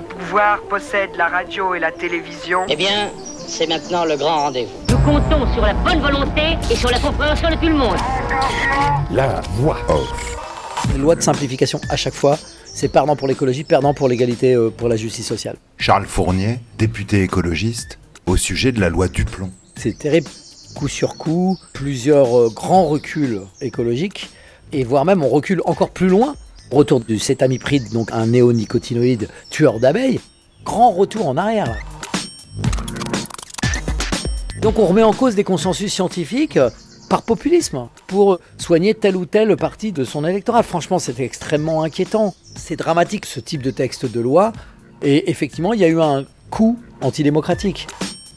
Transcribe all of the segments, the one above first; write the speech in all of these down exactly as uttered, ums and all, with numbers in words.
pouvoir possède la radio et la télévision. Eh bien, c'est maintenant le grand rendez-vous. Nous comptons sur la bonne volonté et sur la compréhension de tout le monde. La voix off. Une loi de simplification à chaque fois, c'est perdant pour l'écologie, perdant pour l'égalité, euh, pour la justice sociale. Charles Fournier, député écologiste, au sujet de la loi Duplon. C'est terrible, coup sur coup, plusieurs euh, grands reculs écologiques, et voire même on recule encore plus loin. Retour du cétamipride, donc un néonicotinoïde tueur d'abeilles, grand retour en arrière. Donc on remet en cause des consensus scientifiques par populisme pour soigner tel ou tel parti de son électorat. Franchement, c'est extrêmement inquiétant. C'est dramatique ce type de texte de loi. Et effectivement, il y a eu un coup antidémocratique.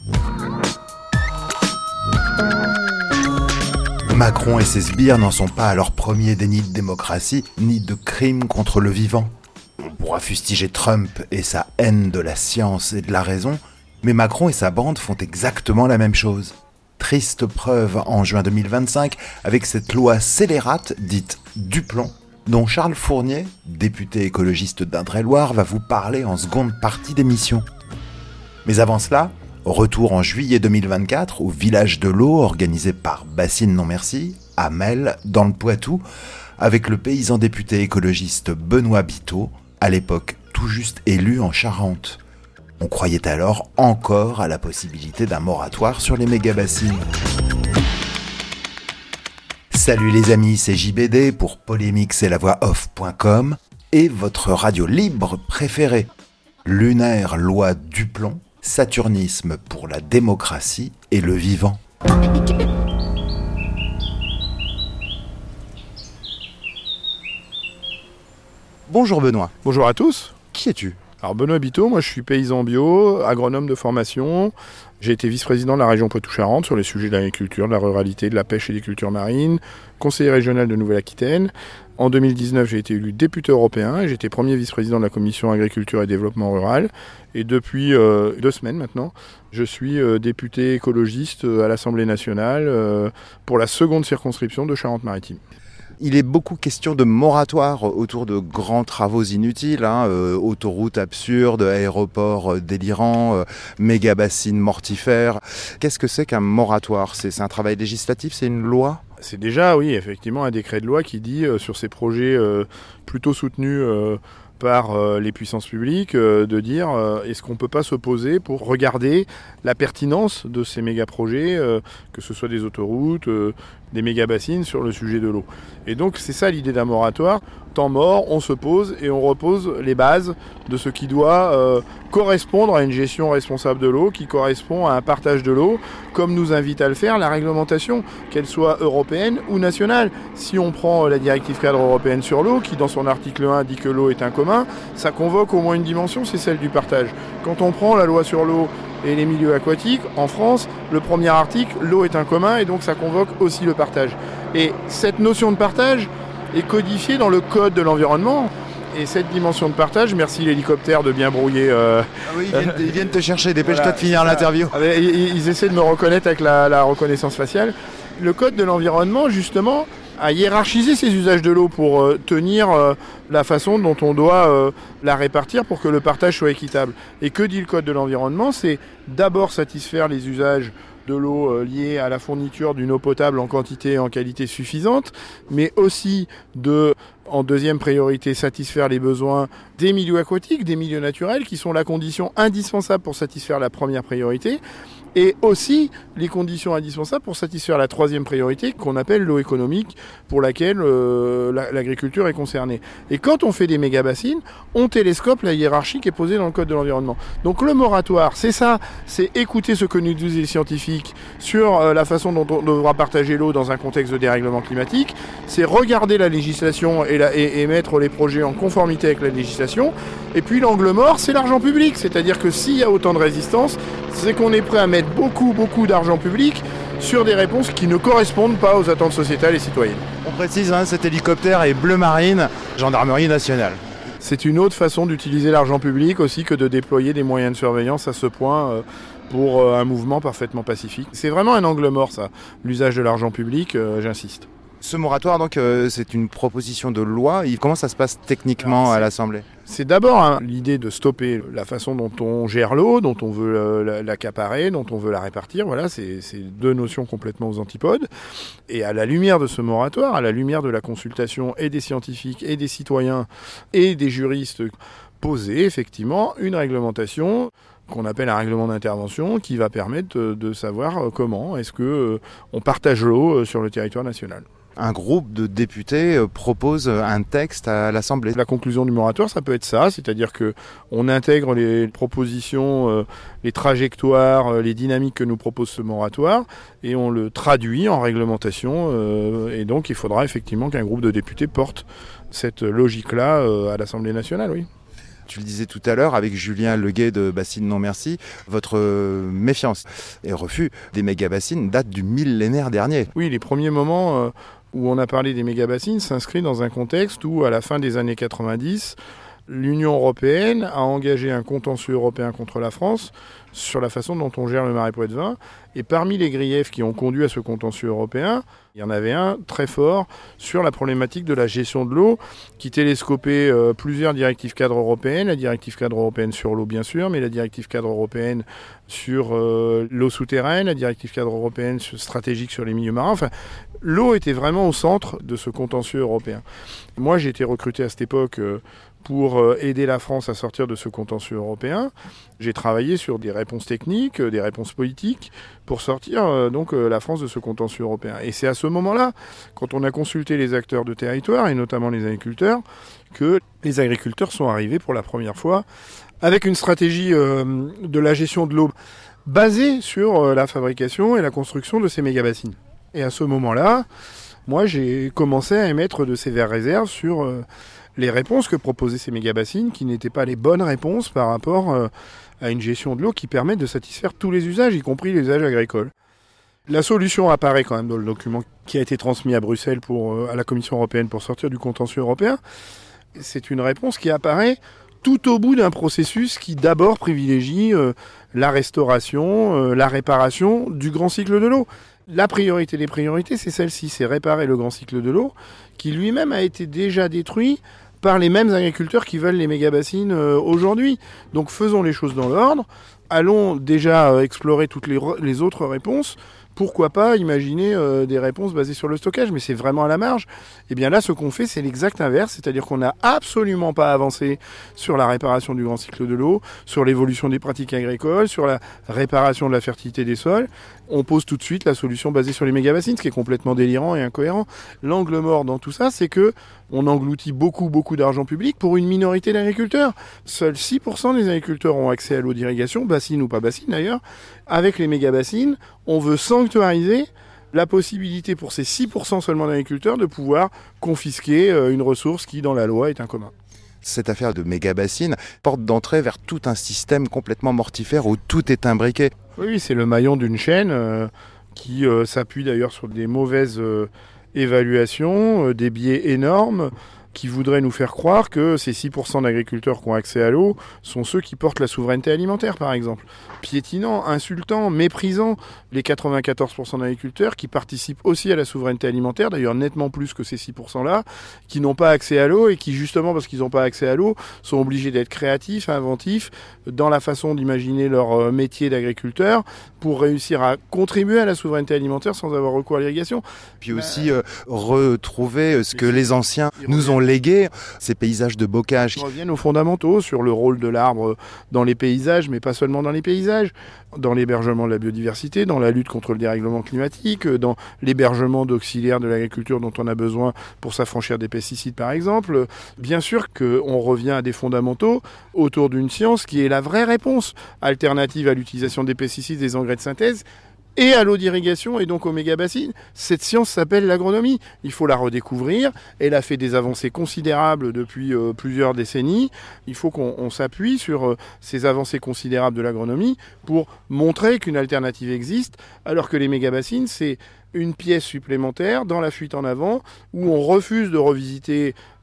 Macron et ses sbires n'en sont pas à leur premier déni de démocratie, ni de crime contre le vivant. On pourra fustiger Trump et sa haine de la science et de la raison, mais Macron et sa bande font exactement la même chose. Triste preuve en juin deux mille vingt-cinq avec cette loi scélérate dite Duplon, dont Charles Fournier, député écologiste d'Indre-et-Loire, va vous parler en seconde partie d'émission. Mais avant cela, retour en juillet deux mille vingt-quatre au village de l'eau organisé par Bassine Non Merci, à Mel, dans le Poitou, avec le paysan député écologiste Benoît Biteau, à l'époque tout juste élu en Charente. On croyait alors encore à la possibilité d'un moratoire sur les méga-bassines. Salut les amis, c'est J B D pour polémique c'est la voix off point com et votre radio libre préférée. Lunaire loi Duplon, saturnisme pour la démocratie et le vivant. Bonjour Benoît. Bonjour à tous. Qui es-tu ? Alors Benoît Biteau, moi je suis paysan bio, agronome de formation. J'ai été vice-président de la région Poitou-Charentes sur les sujets de l'agriculture, de la ruralité, de la pêche et des cultures marines, conseiller régional de Nouvelle-Aquitaine. En deux mille dix-neuf, j'ai été élu député européen et j'étais premier vice-président de la commission agriculture et développement rural. Et depuis euh, deux semaines maintenant, je suis euh, député écologiste à l'Assemblée nationale euh, pour la seconde circonscription de Charente-Maritime. Il est beaucoup question de moratoire autour de grands travaux inutiles, hein, euh, autoroutes absurdes, aéroports euh, délirants, euh, méga-bassines mortifères. Qu'est-ce que c'est qu'un moratoire ? c'est, c'est un travail législatif, c'est une loi ? C'est déjà, oui, effectivement, un décret de loi qui dit euh, sur ces projets euh, plutôt soutenus euh, par euh, les puissances publiques, euh, de dire euh, est-ce qu'on ne peut pas s'opposer pour regarder la pertinence de ces méga-projets, euh, que ce soit des autoroutes, euh, des méga-bassines sur le sujet de l'eau. Et donc c'est ça l'idée d'un moratoire. Temps mort, on se pose et on repose les bases de ce qui doit euh, correspondre à une gestion responsable de l'eau, qui correspond à un partage de l'eau, comme nous invite à le faire la réglementation, qu'elle soit européenne ou nationale. Si on prend la directive cadre européenne sur l'eau, qui dans son article un dit que l'eau est un commun, ça convoque au moins une dimension, c'est celle du partage. Quand on prend la loi sur l'eau et les milieux aquatiques, en France, le premier article, l'eau est un commun, et donc ça convoque aussi le partage. Et cette notion de partage est codifiée dans le code de l'environnement. Et cette dimension de partage, merci l'hélicoptère de bien brouiller. Euh, ah oui, ils viennent, ils viennent te chercher, dépêche-toi voilà, de finir l'interview. Ils, ils essaient de me reconnaître avec la, la reconnaissance faciale. Le code de l'environnement, justement, a hiérarchisé ces usages de l'eau pour euh, tenir euh, la façon dont on doit euh, la répartir pour que le partage soit équitable. Et que dit le code de l'environnement ? C'est d'abord satisfaire les usages de l'eau euh, liée à la fourniture d'une eau potable en quantité et en qualité suffisante, mais aussi de, en deuxième priorité, satisfaire les besoins des milieux aquatiques, des milieux naturels, qui sont la condition indispensable pour satisfaire la première priorité, et aussi les conditions indispensables pour satisfaire la troisième priorité qu'on appelle l'eau économique, pour laquelle euh, la, l'agriculture est concernée. Et quand on fait des méga-bassines, on télescope la hiérarchie qui est posée dans le code de l'environnement. Donc le moratoire, c'est ça, c'est écouter ce que nous disent les scientifiques sur euh, la façon dont on devra partager l'eau dans un contexte de dérèglement climatique, c'est regarder la législation et, la, et, et mettre les projets en conformité avec la législation. Et puis l'angle mort, c'est l'argent public, c'est-à-dire que s'il y a autant de résistance, c'est qu'on est prêt à mettre beaucoup, beaucoup d'argent public sur des réponses qui ne correspondent pas aux attentes sociétales et citoyennes. On précise, hein, cet hélicoptère est bleu marine, gendarmerie nationale. C'est une autre façon d'utiliser l'argent public aussi que de déployer des moyens de surveillance à ce point euh, pour euh, un mouvement parfaitement pacifique. C'est vraiment un angle mort, ça, l'usage de l'argent public, euh, j'insiste. Ce moratoire, donc, euh, c'est une proposition de loi. Comment ça se passe techniquement Alors, à l'Assemblée ? C'est d'abord hein, l'idée de stopper la façon dont on gère l'eau, dont on veut euh, l'accaparer, dont on veut la répartir. Voilà, c'est, c'est deux notions complètement aux antipodes. Et à la lumière de ce moratoire, à la lumière de la consultation et des scientifiques et des citoyens et des juristes, poser effectivement une réglementation qu'on appelle un règlement d'intervention qui va permettre de, de savoir comment est-ce que euh, on partage l'eau sur le territoire national. Un groupe de députés propose un texte à l'Assemblée. La conclusion du moratoire, ça peut être ça, c'est-à-dire que on intègre les propositions, euh, les trajectoires, euh, les dynamiques que nous propose ce moratoire et on le traduit en réglementation. Euh, et donc, il faudra effectivement qu'un groupe de députés porte cette logique-là euh, à l'Assemblée nationale, oui. Tu le disais tout à l'heure, avec Julien Leguet de Bassines Non Merci, votre méfiance et refus des méga-bassines date du millénaire dernier. Oui, les premiers moments euh, où on a parlé des méga-bassines s'inscrivent dans un contexte où, à la fin des années quatre-vingt-dix, l'Union européenne a engagé un contentieux européen contre la France sur la façon dont on gère le Marais Poitevin. Et parmi les griefs qui ont conduit à ce contentieux européen, il y en avait un très fort sur la problématique de la gestion de l'eau, qui télescopait euh, plusieurs directives cadres européennes, la directive cadre européenne sur l'eau bien sûr, mais la directive cadre européenne sur euh, l'eau souterraine, la directive cadre européenne stratégique sur les milieux marins. Enfin, l'eau était vraiment au centre de ce contentieux européen. Moi, j'ai été recruté à cette époque euh, pour aider la France à sortir de ce contentieux européen. J'ai travaillé sur des réponses techniques, des réponses politiques, pour sortir euh, donc euh, la France de ce contentieux européen. Et c'est à ce moment-là, quand on a consulté les acteurs de territoire, et notamment les agriculteurs, que les agriculteurs sont arrivés pour la première fois avec une stratégie euh, de la gestion de l'eau basée sur euh, la fabrication et la construction de ces méga-bassines. Et à ce moment-là, moi j'ai commencé à émettre de sévères réserves sur euh, les réponses que proposaient ces méga-bassines, qui n'étaient pas les bonnes réponses par rapport euh, à une gestion de l'eau qui permette de satisfaire tous les usages, y compris les usages agricoles. La solution apparaît quand même dans le document qui a été transmis à Bruxelles pour, euh, à la Commission européenne pour sortir du contentieux européen. C'est une réponse qui apparaît tout au bout d'un processus qui d'abord privilégie euh, la restauration, euh, la réparation du grand cycle de l'eau. La priorité des priorités, c'est celle-ci, c'est réparer le grand cycle de l'eau, qui lui-même a été déjà détruit par les mêmes agriculteurs qui veulent les méga-bassines euh, aujourd'hui. Donc faisons les choses dans l'ordre, allons déjà euh, explorer toutes les, les autres réponses. Pourquoi pas imaginer euh, des réponses basées sur le stockage, mais c'est vraiment à la marge. Et bien là, ce qu'on fait, c'est l'exact inverse, c'est-à-dire qu'on n'a absolument pas avancé sur la réparation du grand cycle de l'eau, sur l'évolution des pratiques agricoles, sur la réparation de la fertilité des sols. On pose tout de suite la solution basée sur les méga-bassines, ce qui est complètement délirant et incohérent. L'angle mort dans tout ça, c'est que on engloutit beaucoup, beaucoup d'argent public pour une minorité d'agriculteurs. Seuls six pour cent des agriculteurs ont accès à l'eau d'irrigation, bassine ou pas bassine d'ailleurs. Avec les méga-bassines, on veut sanctuariser la possibilité pour ces six pour cent seulement d'agriculteurs de pouvoir confisquer une ressource qui, dans la loi, est un commun. Cette affaire de méga-bassines porte d'entrée vers tout un système complètement mortifère où tout est imbriqué. Oui, oui, c'est le maillon d'une chaîne euh, qui euh, s'appuie d'ailleurs sur des mauvaises euh, évaluations, euh, des biais énormes qui voudraient nous faire croire que ces six pour cent d'agriculteurs qui ont accès à l'eau sont ceux qui portent la souveraineté alimentaire, par exemple. Piétinant, insultant, méprisant les quatre-vingt-quatorze pour cent d'agriculteurs qui participent aussi à la souveraineté alimentaire, d'ailleurs nettement plus que ces six pour cent-là, qui n'ont pas accès à l'eau et qui, justement parce qu'ils n'ont pas accès à l'eau, sont obligés d'être créatifs, inventifs, dans la façon d'imaginer leur métier d'agriculteur pour réussir à contribuer à la souveraineté alimentaire sans avoir recours à l'irrigation. Puis aussi euh, retrouver ce que les anciens nous ont légué, ces paysages de bocage. Ils reviennent aux fondamentaux sur le rôle de l'arbre dans les paysages, mais pas seulement dans les paysages, dans l'hébergement de la biodiversité, dans la lutte contre le dérèglement climatique, dans l'hébergement d'auxiliaires de l'agriculture dont on a besoin pour s'affranchir des pesticides par exemple. Bien sûr qu'on revient à des fondamentaux autour d'une science qui est la vraie réponse alternative à l'utilisation des pesticides, des engrais de synthèse, et à l'eau d'irrigation et donc aux méga-bassines. Cette science s'appelle l'agronomie. Il faut la redécouvrir. Elle a fait des avancées considérables depuis euh, plusieurs décennies. Il faut qu'on on s'appuie sur euh, ces avancées considérables de l'agronomie pour montrer qu'une alternative existe, alors que les méga-bassines, c'est une pièce supplémentaire dans la fuite en avant où on refuse de revisiter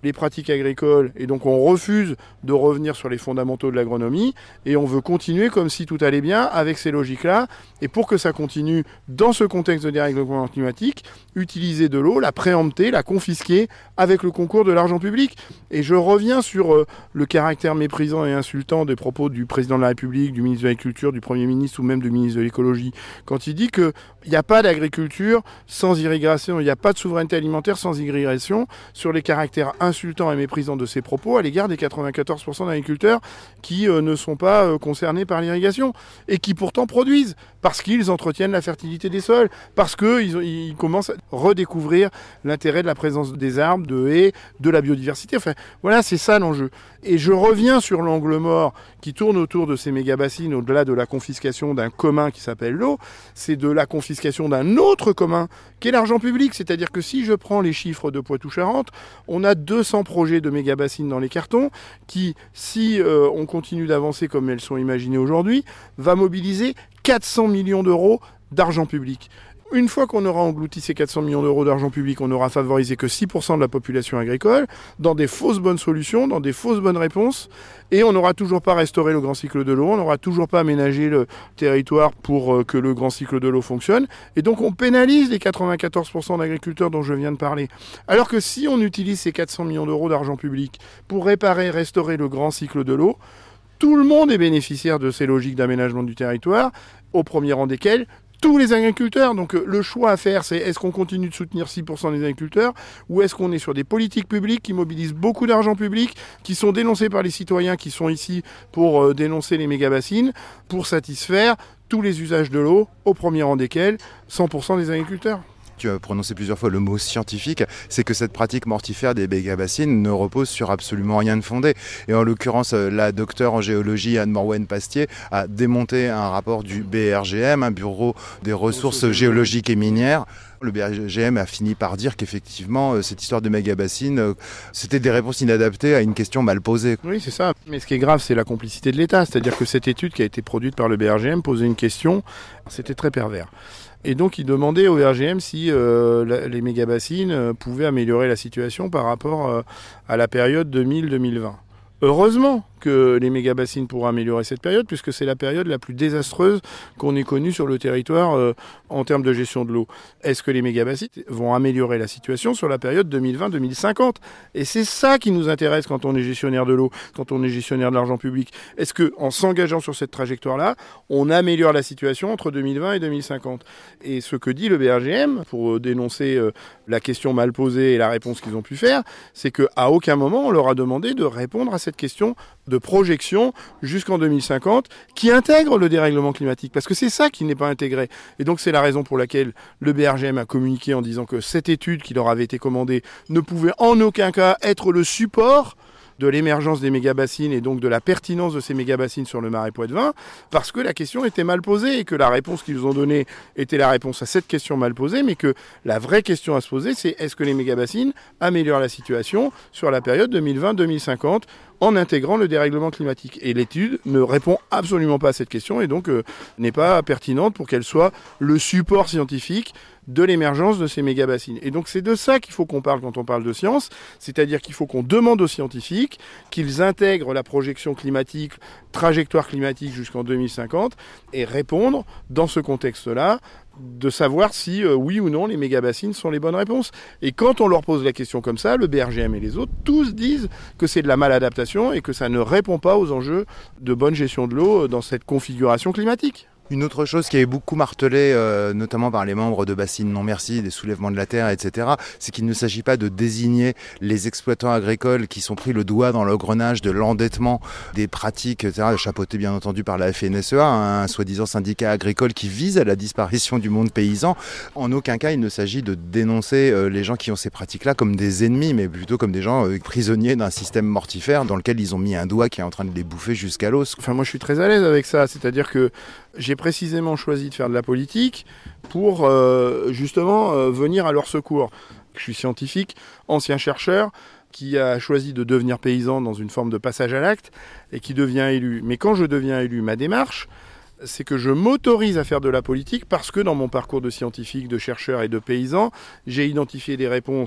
les pratiques agricoles et donc on refuse de revenir sur les fondamentaux de l'agronomie et on veut continuer comme si tout allait bien avec ces logiques-là. Et pour que ça continue dans ce contexte de dérèglement climatique, utiliser de l'eau, la préempter, la confisquer avec le concours de l'argent public. Et je reviens sur euh, le caractère méprisant et insultant des propos du président de la République, du ministre de l'Agriculture, du Premier ministre ou même du ministre de l'Écologie, quand il dit qu'il n'y a pas d'agriculture sans irrigation, il n'y a pas de souveraineté alimentaire sans irrigation, sur les caractères insultants et méprisants de ses propos à l'égard des quatre-vingt-quatorze pour cent d'agriculteurs qui euh, ne sont pas euh, concernés par l'irrigation et qui pourtant produisent parce qu'ils entretiennent la fertilité des sols, parce qu'ils ils commencent à redécouvrir l'intérêt de la présence des arbres, de haies, de la biodiversité. Enfin, voilà, c'est ça l'enjeu. Et je reviens sur l'angle mort qui tourne autour de ces méga-bassines, au-delà de la confiscation d'un commun qui s'appelle l'eau, c'est de la confiscation d'un autre commun qui est l'argent public. C'est-à-dire que si je prends les chiffres de Poitou-Charentes, on a deux cents projets de méga-bassines dans les cartons qui, si euh, on continue d'avancer comme elles sont imaginées aujourd'hui, va mobiliser quatre cents millions d'euros d'argent public. Une fois qu'on aura englouti ces quatre cents millions d'euros d'argent public, on n'aura favorisé que six pour cent de la population agricole, dans des fausses bonnes solutions, dans des fausses bonnes réponses, et on n'aura toujours pas restauré le grand cycle de l'eau, on n'aura toujours pas aménagé le territoire pour que le grand cycle de l'eau fonctionne, et donc on pénalise les quatre-vingt-quatorze pour cent d'agriculteurs dont je viens de parler. Alors que si on utilise ces quatre cents millions d'euros d'argent public pour réparer, restaurer le grand cycle de l'eau, tout le monde est bénéficiaire de ces logiques d'aménagement du territoire, au premier rang desquels tous les agriculteurs. Donc le choix à faire, c'est est-ce qu'on continue de soutenir six pour cent des agriculteurs ou est-ce qu'on est sur des politiques publiques qui mobilisent beaucoup d'argent public, qui sont dénoncées par les citoyens qui sont ici pour euh, dénoncer les méga-bassines, pour satisfaire tous les usages de l'eau, au premier rang desquels cent pour cent des agriculteurs. Tu as prononcé plusieurs fois le mot scientifique, c'est que cette pratique mortifère des méga-bassines ne repose sur absolument rien de fondé. Et en l'occurrence, la docteure en géologie Anne Morwen-Pastier a démonté un rapport du B R G M, un bureau des ressources géologiques et minières. Le B R G M a fini par dire qu'effectivement, cette histoire de méga-bassines, c'était des réponses inadaptées à une question mal posée. Oui, c'est ça. Mais ce qui est grave, c'est la complicité de l'État. C'est-à-dire que cette étude qui a été produite par le B R G M posait une question, c'était très pervers. Et donc, il demandait au B R G M si euh, la, les méga-bassines euh, pouvaient améliorer la situation par rapport euh, à la période deux mille à deux mille vingt. Heureusement que les méga-bassines pourront améliorer cette période, puisque c'est la période la plus désastreuse qu'on ait connue sur le territoire euh, en termes de gestion de l'eau. Est-ce que les méga-bassines vont améliorer la situation sur la période deux mille vingt à deux mille cinquante? Et c'est ça qui nous intéresse quand on est gestionnaire de l'eau, quand on est gestionnaire de l'argent public. Est-ce qu'en s'engageant sur cette trajectoire-là, on améliore la situation entre deux mille vingt et deux mille cinquante? Et ce que dit le B R G M, pour dénoncer euh, la question mal posée et la réponse qu'ils ont pu faire, c'est qu'à aucun moment on leur a demandé de répondre à cette question de projection jusqu'en deux mille cinquante qui intègre le dérèglement climatique, parce que c'est ça qui n'est pas intégré. Et donc c'est la raison pour laquelle le B R G M a communiqué en disant que cette étude qui leur avait été commandée ne pouvait en aucun cas être le support de l'émergence des méga-bassines et donc de la pertinence de ces méga-bassines sur le marais Poitevin, parce que la question était mal posée et que la réponse qu'ils ont donnée était la réponse à cette question mal posée, mais que la vraie question à se poser, c'est est-ce que les méga-bassines améliorent la situation sur la période deux mille vingt à deux mille cinquante en intégrant le dérèglement climatique. Et l'étude ne répond absolument pas à cette question et donc euh, n'est pas pertinente pour qu'elle soit le support scientifique de l'émergence de ces méga-bassines. Et donc c'est de ça qu'il faut qu'on parle quand on parle de science, c'est-à-dire qu'il faut qu'on demande aux scientifiques qu'ils intègrent la projection climatique, trajectoire climatique jusqu'en deux mille cinquante et répondre dans ce contexte-là de savoir si euh, oui ou non les méga-bassines sont les bonnes réponses. Et quand on leur pose la question comme ça, le B R G M et les autres, tous disent que c'est de la maladaptation et que ça ne répond pas aux enjeux de bonne gestion de l'eau dans cette configuration climatique. Une autre chose qui est beaucoup martelée, euh, notamment par les membres de Bassines Non Merci, des soulèvements de la terre, et cetera, c'est qu'il ne s'agit pas de désigner les exploitants agricoles qui sont pris le doigt dans l'engrenage de l'endettement, des pratiques, et cetera, chapeauté bien entendu par la F N S E A, un soi-disant syndicat agricole qui vise à la disparition du monde paysan. En aucun cas, il ne s'agit de dénoncer euh, les gens qui ont ces pratiques-là comme des ennemis, mais plutôt comme des gens euh, prisonniers d'un système mortifère dans lequel ils ont mis un doigt qui est en train de les bouffer jusqu'à l'os. Enfin, moi, je suis très à l'aise avec ça, c'est-à-dire que j'ai précisément choisi de faire de la politique pour euh, justement euh, venir à leur secours. Je suis scientifique, ancien chercheur, qui a choisi de devenir paysan dans une forme de passage à l'acte et qui devient élu. Mais quand je deviens élu, ma démarche, c'est que je m'autorise à faire de la politique parce que dans mon parcours de scientifique, de chercheur et de paysan, j'ai identifié des réponses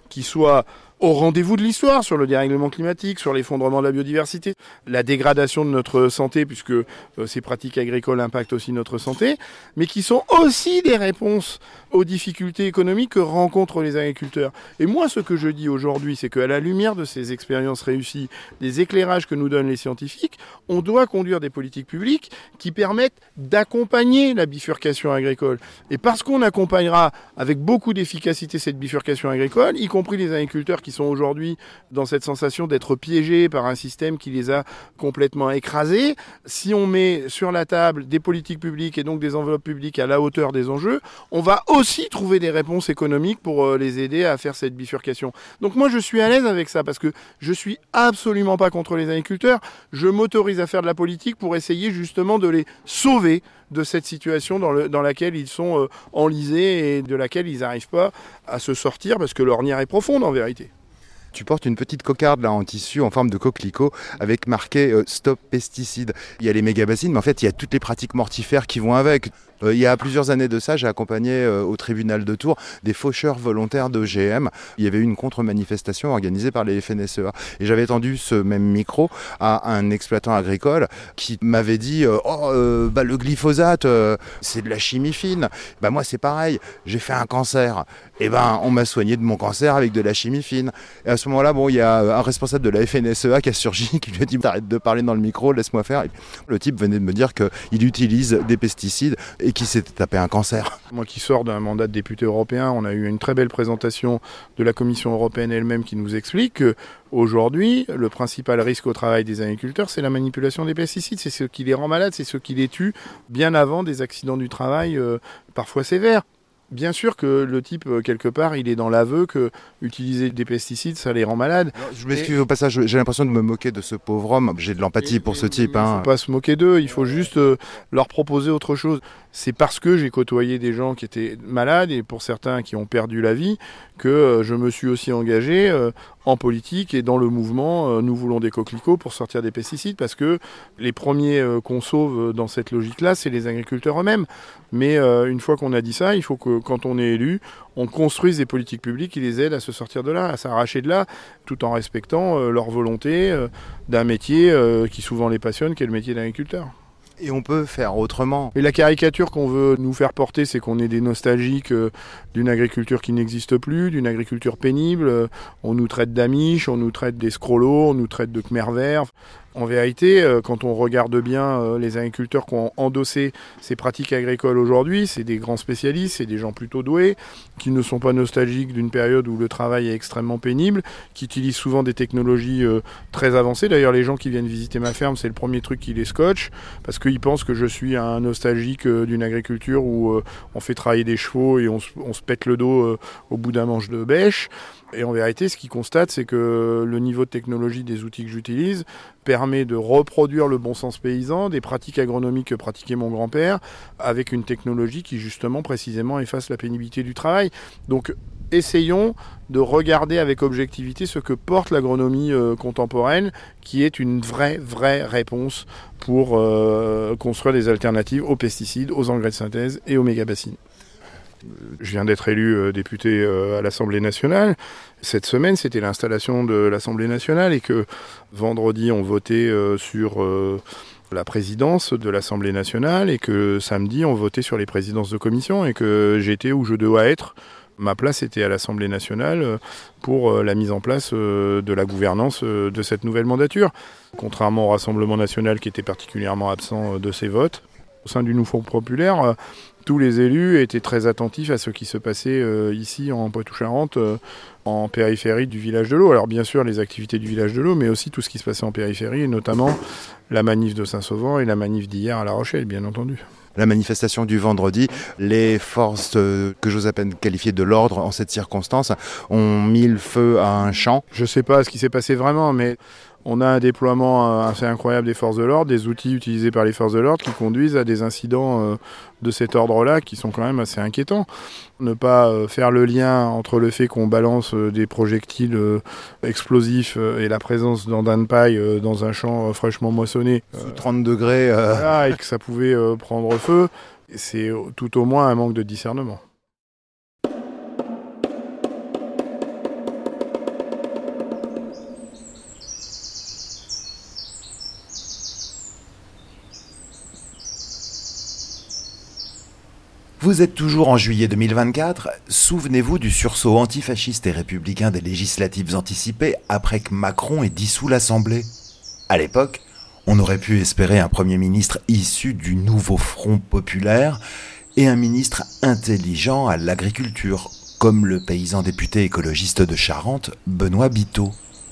qui soit au rendez-vous de l'histoire sur le dérèglement climatique, sur l'effondrement de la biodiversité, la dégradation de notre santé, puisque euh, ces pratiques agricoles impactent aussi notre santé, mais qui sont aussi des réponses aux difficultés économiques que rencontrent les agriculteurs. Et moi, ce que je dis aujourd'hui, c'est qu'à la lumière de ces expériences réussies, des éclairages que nous donnent les scientifiques, on doit conduire des politiques publiques qui permettent d'accompagner la bifurcation agricole. Et parce qu'on accompagnera avec beaucoup d'efficacité cette bifurcation agricole, y compris les agriculteurs qui sont aujourd'hui dans cette sensation d'être piégés par un système qui les a complètement écrasés, si on met sur la table des politiques publiques et donc des enveloppes publiques à la hauteur des enjeux, on va aussi trouver des réponses économiques pour les aider à faire cette bifurcation. Donc moi je suis à l'aise avec ça parce que je suis absolument pas contre les agriculteurs, je m'autorise à faire de la politique pour essayer justement de les sauver de cette situation dans, le, dans laquelle ils sont euh, enlisés et de laquelle ils n'arrivent pas à se sortir parce que l'ornière est profonde en vérité. Tu portes une petite cocarde là en tissu en forme de coquelicot avec marqué euh, Stop pesticides. Il y a les méga-bassines, mais en fait il y a toutes les pratiques mortifères qui vont avec. Euh, il y a plusieurs années de ça, j'ai accompagné euh, au tribunal de Tours des faucheurs volontaires d'O G M. Il y avait eu une contre-manifestation organisée par les F N S E A. Et j'avais tendu ce même micro à un exploitant agricole qui m'avait dit euh, « Oh, euh, bah, le glyphosate, euh, c'est de la chimie fine. Bah, moi c'est pareil, j'ai fait un cancer. Et ben on m'a soigné de mon cancer avec de la chimie fine. » Et à ce moment-là, bon, il y a un responsable de la F N S E A qui a surgi, qui lui a dit « T'arrêtes de parler dans le micro, laisse-moi faire. » Et le type venait de me dire qu'il utilise des pesticides et qui s'était tapé un cancer. Moi qui sors d'un mandat de député européen, on a eu une très belle présentation de la Commission européenne elle-même qui nous explique qu'aujourd'hui, le principal risque au travail des agriculteurs, c'est la manipulation des pesticides. C'est ce qui les rend malades, c'est ce qui les tue bien avant des accidents du travail euh, parfois sévères. Bien sûr que le type, quelque part, il est dans l'aveu que utiliser des pesticides, ça les rend malades. Alors, je m'excuse au passage, j'ai l'impression de me moquer de ce pauvre homme. J'ai de l'empathie pour ce type. Il ne hein. faut pas se moquer d'eux, il faut juste euh, leur proposer autre chose. C'est parce que j'ai côtoyé des gens qui étaient malades et pour certains qui ont perdu la vie que euh, je me suis aussi engagé euh, en politique et dans le mouvement euh, Nous voulons des coquelicots pour sortir des pesticides parce que les premiers euh, qu'on sauve dans cette logique-là, c'est les agriculteurs eux-mêmes. Mais euh, une fois qu'on a dit ça, il faut que quand on est élu, on construise des politiques publiques qui les aident à se sortir de là, à s'arracher de là, tout en respectant euh, leur volonté euh, d'un métier euh, qui souvent les passionne, qui est le métier d'agriculteur. Et on peut faire autrement. Et la caricature qu'on veut nous faire porter, c'est qu'on est des nostalgiques euh, d'une agriculture qui n'existe plus, d'une agriculture pénible. Euh, on nous traite d'amiches, on nous traite d'escrolos, on nous traite de khmers verts. En vérité, euh, quand on regarde bien euh, les agriculteurs qui ont endossé ces pratiques agricoles aujourd'hui, c'est des grands spécialistes, c'est des gens plutôt doués, qui ne sont pas nostalgiques d'une période où le travail est extrêmement pénible, qui utilisent souvent des technologies euh, très avancées. D'ailleurs, les gens qui viennent visiter ma ferme, c'est le premier truc qui les scotche, parce qu'ils pensent que je suis un nostalgique euh, d'une agriculture où euh, on fait travailler des chevaux et on, on se pète le dos euh, au bout d'un manche de bêche. Et en vérité, ce qu'ils constatent, c'est que le niveau de technologie des outils que j'utilise permet de reproduire le bon sens paysan, des pratiques agronomiques que pratiquait mon grand-père, avec une technologie qui, justement, précisément, efface la pénibilité du travail. Donc, essayons de regarder avec objectivité ce que porte l'agronomie euh, contemporaine, qui est une vraie, vraie réponse pour euh, construire des alternatives aux pesticides, aux engrais de synthèse et aux méga-bassines. Je viens d'être élu euh, député euh, à l'Assemblée nationale. Cette semaine, c'était l'installation de l'Assemblée nationale et que vendredi, on votait euh, sur euh, la présidence de l'Assemblée nationale et que samedi, on votait sur les présidences de commission et que j'étais où je dois être. Ma place était à l'Assemblée nationale pour la mise en place de la gouvernance de cette nouvelle mandature. Contrairement au Rassemblement national qui était particulièrement absent de ces votes, au sein du Nouveau Front populaire, tous les élus étaient très attentifs à ce qui se passait ici en Poitou-Charentes, en périphérie du village de l'Eau. Alors bien sûr les activités du village de l'Eau, mais aussi tout ce qui se passait en périphérie, et notamment la manif de Saint-Sauvant et la manif d'hier à La Rochelle, bien entendu. La manifestation du vendredi, les forces euh, que j'ose à peine qualifier de l'ordre en cette circonstance ont mis le feu à un champ. Je ne sais pas ce qui s'est passé vraiment, mais on a un déploiement assez incroyable des forces de l'ordre, des outils utilisés par les forces de l'ordre qui conduisent à des incidents euh, de cet ordre-là qui sont quand même assez inquiétants. Ne pas euh, faire le lien entre le fait qu'on balance euh, des projectiles euh, explosifs euh, et la présence d'andins de paille euh, dans un champ euh, fraîchement moissonné. Euh, Sous trente degrés. Euh... Voilà, et que ça pouvait euh, prendre feu. C'est tout au moins un manque de discernement. Vous êtes toujours en juillet deux mille vingt-quatre, souvenez-vous du sursaut antifasciste et républicain des législatives anticipées après que Macron ait dissous l'Assemblée. À l'époque, on aurait pu espérer un Premier ministre issu du nouveau Front populaire et un ministre intelligent à l'agriculture, comme le paysan député écologiste de Charente, Benoît Biteau.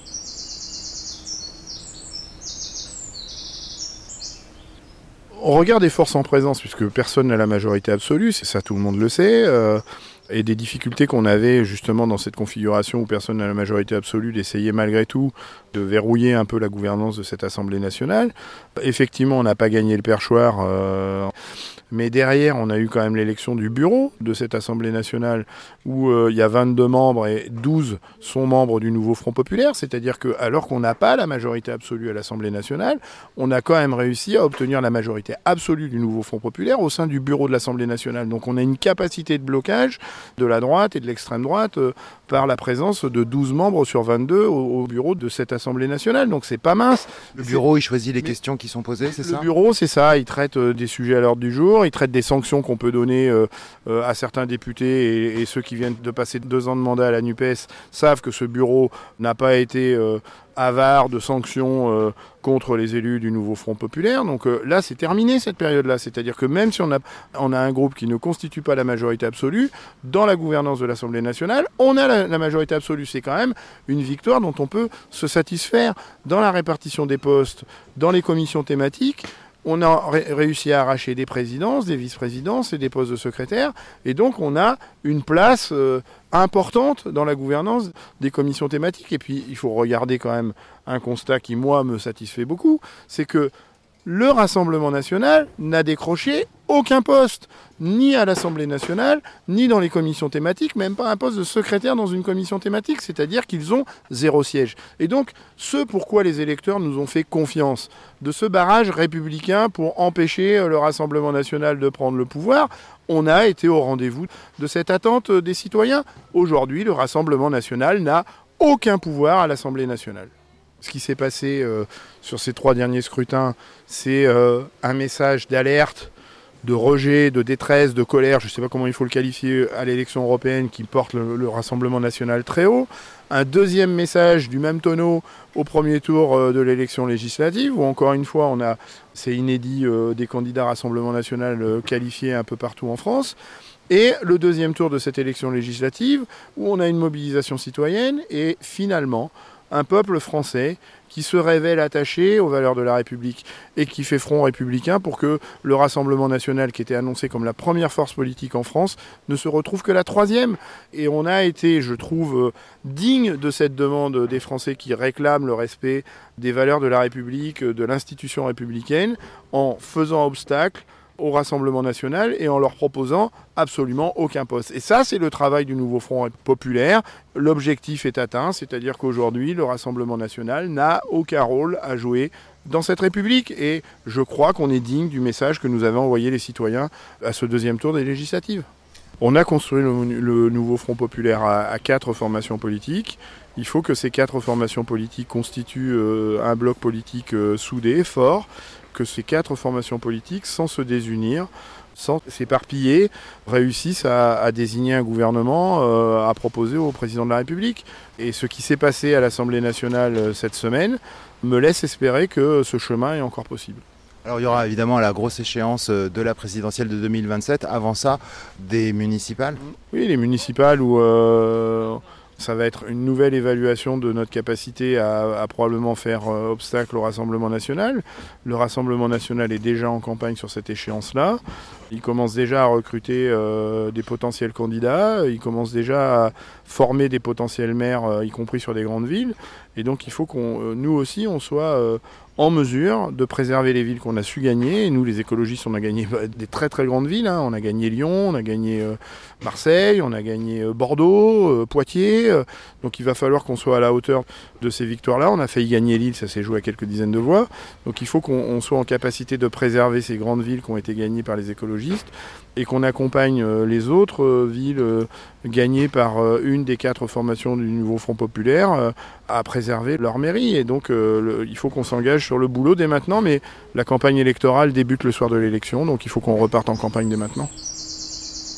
Au regard des forces en présence, puisque personne n'a la majorité absolue, c'est ça, tout le monde le sait, euh, et des difficultés qu'on avait justement dans cette configuration où personne n'a la majorité absolue, d'essayer malgré tout de verrouiller un peu la gouvernance de cette Assemblée nationale. Effectivement, on n'a pas gagné le perchoir, euh, mais derrière, on a eu quand même l'élection du bureau de cette Assemblée nationale où euh, il y a vingt-deux membres et douze sont membres du nouveau Front populaire, c'est-à-dire que alors qu'on n'a pas la majorité absolue à l'Assemblée nationale, on a quand même réussi à obtenir la majorité absolue du nouveau Front populaire au sein du bureau de l'Assemblée nationale. Donc on a une capacité de blocage de la droite et de l'extrême droite euh, par la présence de douze membres sur vingt-deux au, au bureau de cette Assemblée nationale. Donc c'est pas mince. Le bureau, il choisit les Mais questions qui sont posées, c'est ça ? Le bureau, c'est ça. Il traite euh, des sujets à l'ordre du jour, il traite des sanctions qu'on peut donner euh, euh, à certains députés et, et ceux qui viennent de passer deux ans de mandat à la NUPES savent que ce bureau n'a pas été euh, avare de sanctions euh, contre les élus du nouveau Front populaire. Donc euh, là, c'est terminé cette période-là. C'est-à-dire que même si on a, on a un groupe qui ne constitue pas la majorité absolue, dans la gouvernance de l'Assemblée nationale, on a la, la majorité absolue. C'est quand même une victoire dont on peut se satisfaire. Dans la répartition des postes, dans les commissions thématiques, on a ré- réussi à arracher des présidences, des vice-présidences et des postes de secrétaire. Et donc, on a une place euh, importante dans la gouvernance des commissions thématiques. Et puis, il faut regarder quand même un constat qui, moi, me satisfait beaucoup. C'est que le Rassemblement national n'a décroché aucun poste, ni à l'Assemblée nationale, ni dans les commissions thématiques, même pas un poste de secrétaire dans une commission thématique, c'est-à-dire qu'ils ont zéro siège. Et donc, ce pourquoi les électeurs nous ont fait confiance, de ce barrage républicain pour empêcher le Rassemblement national de prendre le pouvoir, on a été au rendez-vous de cette attente des citoyens. Aujourd'hui, le Rassemblement national n'a aucun pouvoir à l'Assemblée nationale. Ce qui s'est passé euh, sur ces trois derniers scrutins, c'est euh, un message d'alerte, de rejet, de détresse, de colère, je ne sais pas comment il faut le qualifier, à l'élection européenne qui porte le, le Rassemblement national très haut. Un deuxième message du même tonneau au premier tour euh, de l'élection législative, où encore une fois, on a, c'est inédit, euh, des candidats Rassemblement national euh, qualifiés un peu partout en France. Et le deuxième tour de cette élection législative, où on a une mobilisation citoyenne et finalement, un peuple français qui se révèle attaché aux valeurs de la République et qui fait front républicain pour que le Rassemblement national, qui était annoncé comme la première force politique en France, ne se retrouve que la troisième. Et on a été, je trouve, digne de cette demande des Français qui réclament le respect des valeurs de la République, de l'institution républicaine, en faisant obstacle au Rassemblement national et en leur proposant absolument aucun poste. Et ça, c'est le travail du nouveau Front populaire. L'objectif est atteint, c'est-à-dire qu'aujourd'hui, le Rassemblement national n'a aucun rôle à jouer dans cette République. Et je crois qu'on est digne du message que nous avaient envoyé les citoyens à ce deuxième tour des législatives. On a construit le, le nouveau Front populaire à, à quatre formations politiques. Il faut que ces quatre formations politiques constituent euh, un bloc politique euh, soudé, fort, que ces quatre formations politiques, sans se désunir, sans s'éparpiller, réussissent à, à désigner un gouvernement euh, à proposer au président de la République. Et ce qui s'est passé à l'Assemblée nationale euh, cette semaine me laisse espérer que ce chemin est encore possible. Alors il y aura évidemment la grosse échéance de la présidentielle de deux mille vingt-sept. Avant ça, des municipales ? Oui, les municipales où euh, ça va être une nouvelle évaluation de notre capacité à, à probablement faire euh, obstacle au Rassemblement national. Le Rassemblement national est déjà en campagne sur cette échéance-là. Il commence déjà à recruter euh, des potentiels candidats. Il commence déjà à former des potentiels maires, euh, y compris sur des grandes villes. Et donc il faut qu'on, euh, nous aussi, on soit euh, en mesure de préserver les villes qu'on a su gagner. Et nous, les écologistes, on a gagné des très très grandes villes. Hein. On a gagné Lyon, on a gagné euh, Marseille, on a gagné euh, Bordeaux, euh, Poitiers. Euh, donc il va falloir qu'on soit à la hauteur de ces victoires-là. On a failli gagner Lille, ça s'est joué à quelques dizaines de voix. Donc il faut qu'on on soit en capacité de préserver ces grandes villes qui ont été gagnées par les écologistes et qu'on accompagne euh, les autres euh, villes euh, gagnées par euh, une des quatre formations du nouveau Front populaire euh, à préserver leur mairie. Et donc euh, le, il faut qu'on s'engage sur le boulot dès maintenant, mais la campagne électorale débute le soir de l'élection, donc il faut qu'on reparte en campagne dès maintenant.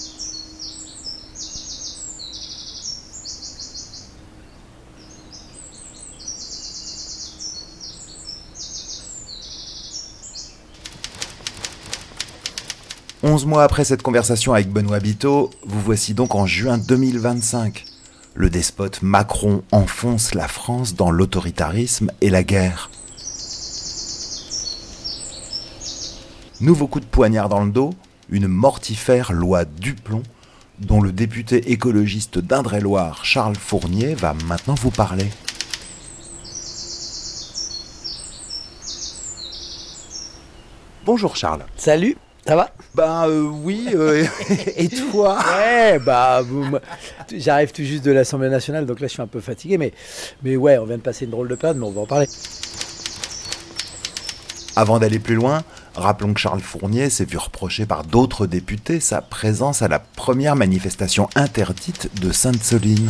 Onze mois après cette conversation avec Benoît Biteau, vous voici donc en juin deux mille vingt-cinq. Le despote Macron enfonce la France dans l'autoritarisme et la guerre. Nouveau coup de poignard dans le dos, une mortifère loi Duplon, dont le député écologiste d'Indre-et-Loire, Charles Fournier, va maintenant vous parler. Bonjour Charles. Salut, ça va? Bah euh, oui, euh, et toi? Ouais, bah vous- j'arrive tout juste de l'Assemblée nationale, donc là je suis un peu fatigué, mais, mais ouais, on vient de passer une drôle de période, mais on va en parler. Avant d'aller plus loin, rappelons que Charles Fournier s'est vu reprocher par d'autres députés sa présence à la première manifestation interdite de Sainte-Soline.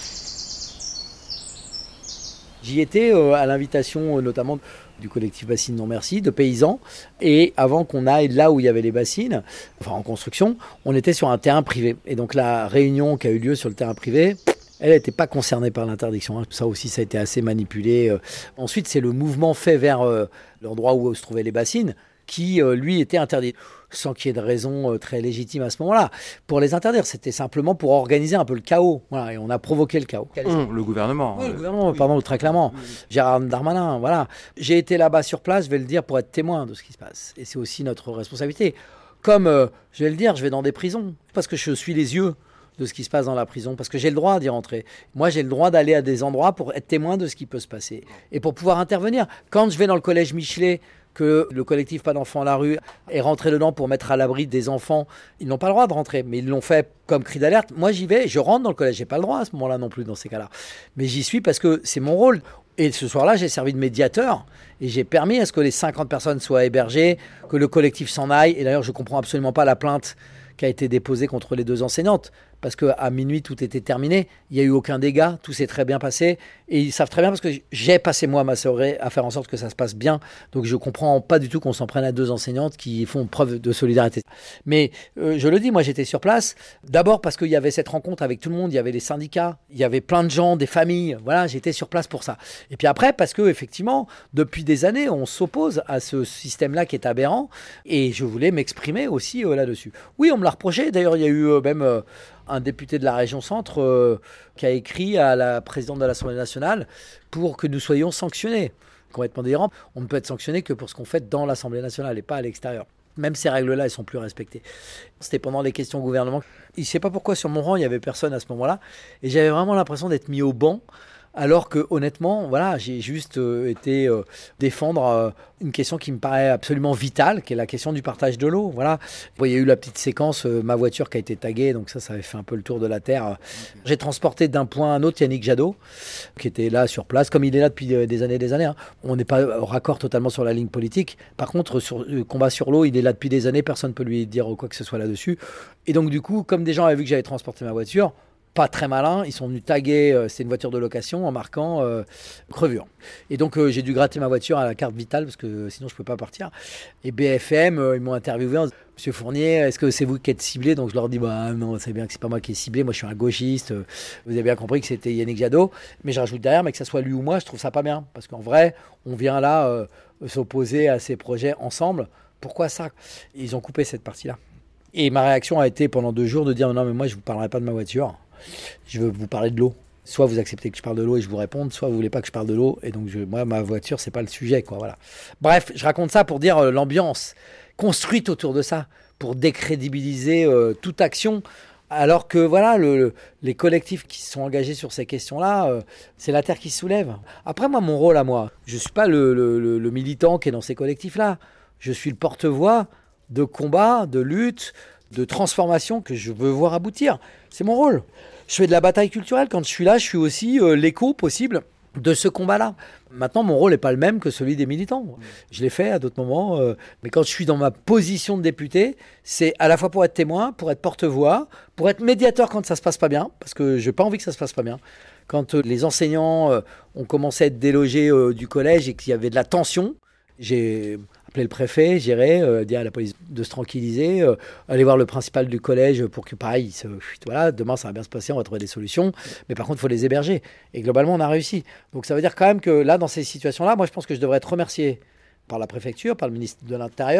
J'y étais euh, à l'invitation euh, notamment du collectif Bassines Non Merci, de paysans. Et avant qu'on aille là où il y avait les bassines, enfin en construction, on était sur un terrain privé. Et donc la réunion qui a eu lieu sur le terrain privé, elle n'était pas concernée par l'interdiction. hein. Ça aussi, ça a été assez manipulé. euh. Ensuite, c'est le mouvement fait vers euh, l'endroit où se trouvaient les bassines qui, euh, lui, était interdit. Sans qu'il y ait de raison euh, très légitime à ce moment-là pour les interdire. C'était simplement pour organiser un peu le chaos. Voilà, et on a provoqué le chaos. Hum, le gouvernement. Oui, le gouvernement, pardon, très clairement. Gérard Darmanin, voilà. J'ai été là-bas sur place, je vais le dire, pour être témoin de ce qui se passe. Et c'est aussi notre responsabilité. Comme, euh, je vais le dire, je vais dans des prisons, parce que je suis les yeux de ce qui se passe dans la prison, parce que j'ai le droit d'y rentrer. Moi, j'ai le droit d'aller à des endroits pour être témoin de ce qui peut se passer. Et pour pouvoir intervenir. Quand je vais dans le collège Michelet, que le collectif Pas d'enfants à la rue est rentré dedans pour mettre à l'abri des enfants, ils n'ont pas le droit de rentrer, mais ils l'ont fait comme cri d'alerte. Moi, j'y vais, je rentre dans le collège, j'ai pas le droit à ce moment-là non plus dans ces cas-là. Mais j'y suis parce que c'est mon rôle. Et ce soir-là, j'ai servi de médiateur et j'ai permis à ce que les cinquante personnes soient hébergées, que le collectif s'en aille. Et d'ailleurs, je comprends absolument pas la plainte qui a été déposée contre les deux enseignantes. Parce qu'à minuit, tout était terminé. Il n'y a eu aucun dégât. Tout s'est très bien passé. Et ils savent très bien parce que j'ai passé, moi, ma soirée à faire en sorte que ça se passe bien. Donc, je ne comprends pas du tout qu'on s'en prenne à deux enseignantes qui font preuve de solidarité. Mais euh, je le dis, moi, j'étais sur place. D'abord parce qu'il y avait cette rencontre avec tout le monde. Il y avait les syndicats. Il y avait plein de gens, des familles. Voilà, j'étais sur place pour ça. Et puis après, parce que effectivement, depuis des années, on s'oppose à ce système-là qui est aberrant. Et je voulais m'exprimer aussi euh, là-dessus. Oui, on me l'a reproché. D'ailleurs, il y a eu euh, même... Euh, un député de la région Centre euh, qui a écrit à la présidente de l'Assemblée nationale pour que nous soyons sanctionnés. Complètement délirant. On ne peut être sanctionné que pour ce qu'on fait dans l'Assemblée nationale et pas à l'extérieur. Même ces règles-là, elles sont plus respectées. C'était pendant les questions au gouvernement. Je ne sais pas pourquoi sur mon rang, il n'y avait personne à ce moment-là. Et j'avais vraiment l'impression d'être mis au banc. Alors que honnêtement, voilà, j'ai juste euh, été euh, défendre euh, une question qui me paraît absolument vitale, qui est la question du partage de l'eau. Voilà, bon, il y a eu la petite séquence, euh, ma voiture qui a été taguée, donc ça, ça avait fait un peu le tour de la terre. Okay. J'ai transporté d'un point à un autre Yannick Jadot, qui était là sur place, comme il est là depuis euh, des années et des années. Hein. On n'est pas raccord totalement sur la ligne politique. Par contre, sur le combat sur l'eau, il est là depuis des années, personne ne peut lui dire quoi que ce soit là-dessus. Et donc du coup, comme des gens avaient vu que j'avais transporté ma voiture, pas très malin, ils sont venus taguer, euh, c'est une voiture de location, en marquant euh, crevure. Et donc euh, j'ai dû gratter ma voiture à la carte vitale parce que sinon je ne peux pas partir. Et B F M, euh, ils m'ont interviewé en disant, Monsieur Fournier, est-ce que c'est vous qui êtes ciblé? Donc je leur dis, bah non, c'est bien que c'est pas moi qui est ciblé, moi je suis un gauchiste, euh, vous avez bien compris que c'était Yannick Jadot, mais je rajoute derrière, mais que ça soit lui ou moi, je trouve ça pas bien. Parce qu'en vrai, on vient là euh, s'opposer à ces projets ensemble. Pourquoi ça? Ils ont coupé cette partie-là. Et ma réaction a été pendant deux jours de dire, non mais moi je ne vous parlerai pas de ma voiture. Je veux vous parler de l'eau. Soit vous acceptez que je parle de l'eau et je vous réponde, soit vous voulez pas que je parle de l'eau. Et donc, je, moi, ma voiture, c'est pas le sujet, quoi. Voilà. Bref, je raconte ça pour dire euh, l'ambiance construite autour de ça, pour décrédibiliser euh, toute action. Alors que, voilà, le, le, les collectifs qui sont engagés sur ces questions-là, euh, c'est la terre qui se soulève. Après, moi, mon rôle à moi, je suis pas le, le, le, le militant qui est dans ces collectifs-là. Je suis le porte-voix de combat, de lutte, de transformation que je veux voir aboutir. C'est mon rôle. Je fais de la bataille culturelle. Quand je suis là, je suis aussi euh, l'écho possible de ce combat-là. Maintenant, mon rôle n'est pas le même que celui des militants. Je l'ai fait à d'autres moments. Euh, mais quand je suis dans ma position de député, c'est à la fois pour être témoin, pour être porte-voix, pour être médiateur quand ça ne se passe pas bien, parce que je n'ai pas envie que ça se passe pas bien. Quand euh, les enseignants euh, ont commencé à être délogés euh, du collège et qu'il y avait de la tension, j'ai appelé le préfet, j'irai euh, dire à la police de se tranquilliser, euh, aller voir le principal du collège pour que, pareil, se, voilà, demain ça va bien se passer, on va trouver des solutions. Mais par contre, il faut les héberger. Et globalement, on a réussi. Donc ça veut dire quand même que là, dans ces situations-là, moi, je pense que je devrais être remercié par la préfecture, par le ministre de l'Intérieur,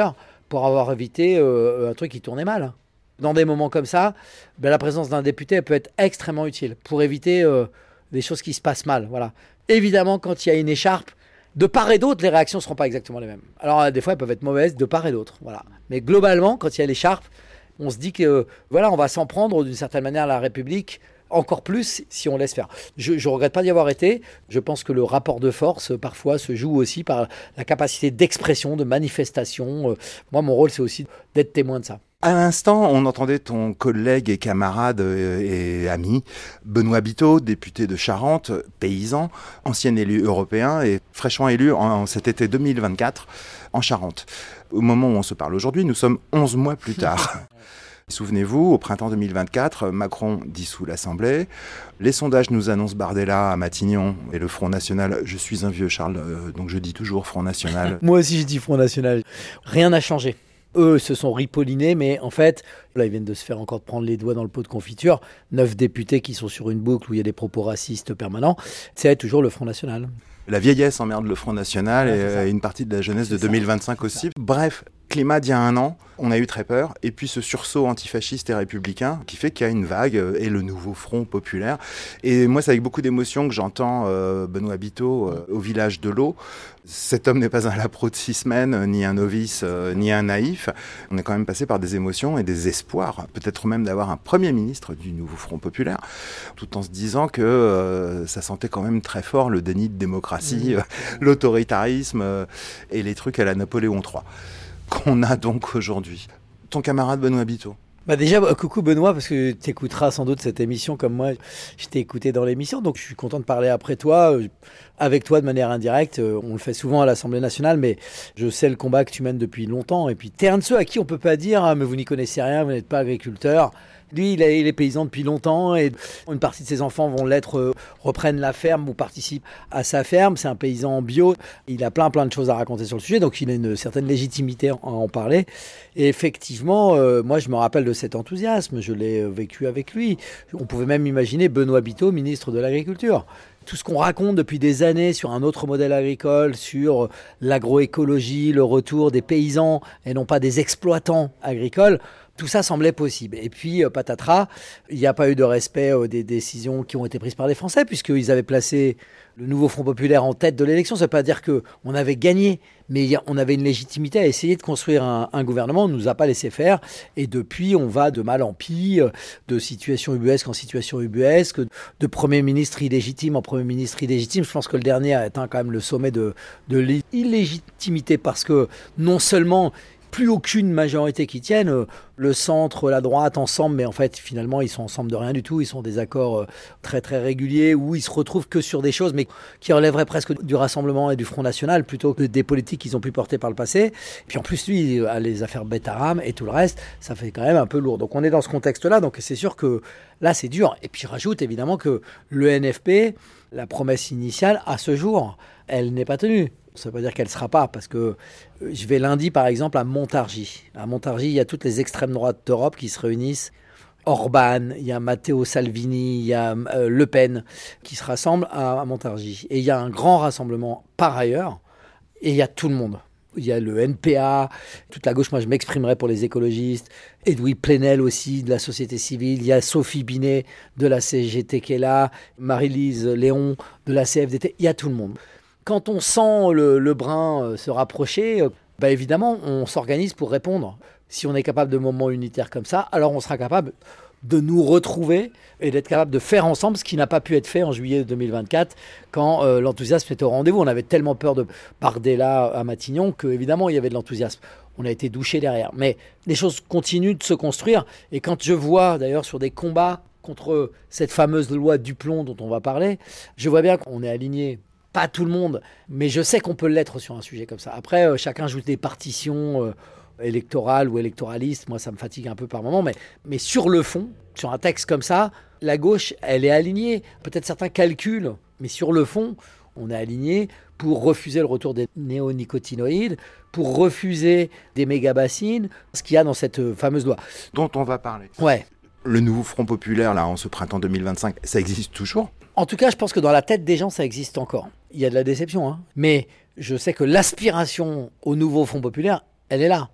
pour avoir évité euh, un truc qui tournait mal. Dans des moments comme ça, ben, la présence d'un député elle peut être extrêmement utile pour éviter euh, des choses qui se passent mal. Voilà. Évidemment, quand il y a une écharpe, de part et d'autre, les réactions ne seront pas exactement les mêmes. Alors, euh, des fois, elles peuvent être mauvaises de part et d'autre. Voilà. Mais globalement, quand il y a l'écharpe, on se dit que euh, voilà, on va s'en prendre d'une certaine manière à la République, encore plus si on laisse faire. Je ne regrette pas d'y avoir été. Je pense que le rapport de force, parfois, se joue aussi par la capacité d'expression, de manifestation. Moi, mon rôle, c'est aussi d'être témoin de ça. À l'instant, on entendait ton collègue et camarade et ami Benoît Biteau, député de Charente, paysan, ancien élu européen et fraîchement élu en cet été deux mille vingt-quatre en Charente. Au moment où on se parle aujourd'hui, nous sommes onze mois plus tard. Souvenez-vous, au printemps deux mille vingt-quatre, Macron dissout l'Assemblée. Les sondages nous annoncent Bardella à Matignon et le Front National. Je suis un vieux Charles, euh, donc je dis toujours Front National. Moi aussi je dis Front National. Rien n'a changé. Eux se sont ripollinés, mais en fait, là ils viennent de se faire encore prendre les doigts dans le pot de confiture. Neuf députés qui sont sur une boucle où il y a des propos racistes permanents. C'est toujours le Front National. La vieillesse emmerde le Front National ouais, et une partie de la jeunesse de deux mille vingt-cinq aussi. Bref, climat d'il y a un an, on a eu très peur. Et puis ce sursaut antifasciste et républicain qui fait qu'il y a une vague et le nouveau Front populaire. Et moi, c'est avec beaucoup d'émotion que j'entends euh, Benoît Biteau euh, au village de l'eau. Cet homme n'est pas un lapro de six semaines, ni un novice, euh, ni un naïf. On est quand même passé par des émotions et des espoirs. Peut-être même d'avoir un Premier ministre du nouveau Front populaire, tout en se disant que euh, ça sentait quand même très fort le déni de démocratie, euh, l'autoritarisme euh, et les trucs à la Napoléon trois. Qu'on a donc aujourd'hui. Ton camarade Benoît Biteau. Bah déjà, coucou Benoît, parce que tu écouteras sans doute cette émission comme moi, je t'ai écouté dans l'émission, donc je suis content de parler après toi, avec toi de manière indirecte. On le fait souvent à l'Assemblée nationale, mais je sais le combat que tu mènes depuis longtemps. Et puis, t'es un de ceux à qui on peut pas dire ah, « mais vous n'y connaissez rien, vous n'êtes pas agriculteur ». Lui, il est paysan depuis longtemps et une partie de ses enfants vont l'être, euh, reprennent la ferme ou participent à sa ferme. C'est un paysan bio. Il a plein plein de choses à raconter sur le sujet, donc il a une certaine légitimité à en parler. Et effectivement, euh, moi je me rappelle de cet enthousiasme. Je l'ai vécu avec lui. On pouvait même imaginer Benoît Biteau, ministre de l'Agriculture. Tout ce qu'on raconte depuis des années sur un autre modèle agricole, sur l'agroécologie, le retour des paysans et non pas des exploitants agricoles, tout ça semblait possible. Et puis, euh, patatras, il n'y a pas eu de respect euh, des décisions qui ont été prises par les Français, puisqu'ils avaient placé le nouveau Front populaire en tête de l'élection. Ça ne veut pas dire qu'on avait gagné, mais on avait une légitimité à essayer de construire un, un gouvernement. On ne nous a pas laissé faire. Et depuis, on va de mal en pis, de situation ubuesque en situation ubuesque, de Premier ministre illégitime en Premier ministre illégitime. Je pense que le dernier a atteint quand même le sommet de, de l'illégitimité, parce que non seulement plus aucune majorité qui tienne, le centre, la droite ensemble, mais en fait finalement ils sont ensemble de rien du tout, ils sont des accords très très réguliers où ils se retrouvent que sur des choses mais qui relèveraient presque du Rassemblement et du Front National plutôt que des politiques qu'ils ont pu porter par le passé. Et puis en plus lui a les affaires Betaram et tout le reste, ça fait quand même un peu lourd. Donc on est dans ce contexte-là, donc c'est sûr que là c'est dur. Et puis je rajoute évidemment que le N F P, la promesse initiale à ce jour, elle n'est pas tenue. Ça ne veut pas dire qu'elle ne sera pas, parce que je vais lundi, par exemple, à Montargis. À Montargis, il y a toutes les extrêmes droites d'Europe qui se réunissent. Orban, il y a Matteo Salvini, il y a euh, Le Pen qui se rassemblent à, à Montargis. Et il y a un grand rassemblement par ailleurs, et il y a tout le monde. Il y a le N P A, toute la gauche, moi je m'exprimerai pour les écologistes, Edoui Plenel aussi de la société civile, il y a Sophie Binet de la C G T qui est là, Marie-Lise Léon de la C F D T, il y a tout le monde. Quand on sent le, le brin se rapprocher, bah évidemment, on s'organise pour répondre. Si on est capable de moments unitaires comme ça, alors on sera capable de nous retrouver et d'être capable de faire ensemble ce qui n'a pas pu être fait en juillet deux mille vingt-quatre quand euh, l'enthousiasme était au rendez-vous. On avait tellement peur de Bardella à Matignon qu'évidemment, il y avait de l'enthousiasme. On a été douché derrière. Mais les choses continuent de se construire. Et quand je vois d'ailleurs sur des combats contre cette fameuse loi Duplon dont on va parler, je vois bien qu'on est aligné. Pas tout le monde, mais je sais qu'on peut l'être sur un sujet comme ça. Après, euh, chacun joue des partitions euh, électorales ou électoralistes. Moi, ça me fatigue un peu par moment. Mais, mais sur le fond, sur un texte comme ça, la gauche, elle est alignée. Peut-être certains calculent, mais sur le fond, on est aligné pour refuser le retour des néonicotinoïdes, pour refuser des mégabassines, ce qu'il y a dans cette fameuse loi. Dont on va parler. Ouais. Le nouveau Front populaire, là, en ce printemps deux mille vingt-cinq, ça existe toujours ? En tout cas, je pense que dans la tête des gens, ça existe encore. Il y a de la déception, hein. Mais je sais que l'aspiration au nouveau Front populaire, elle est là.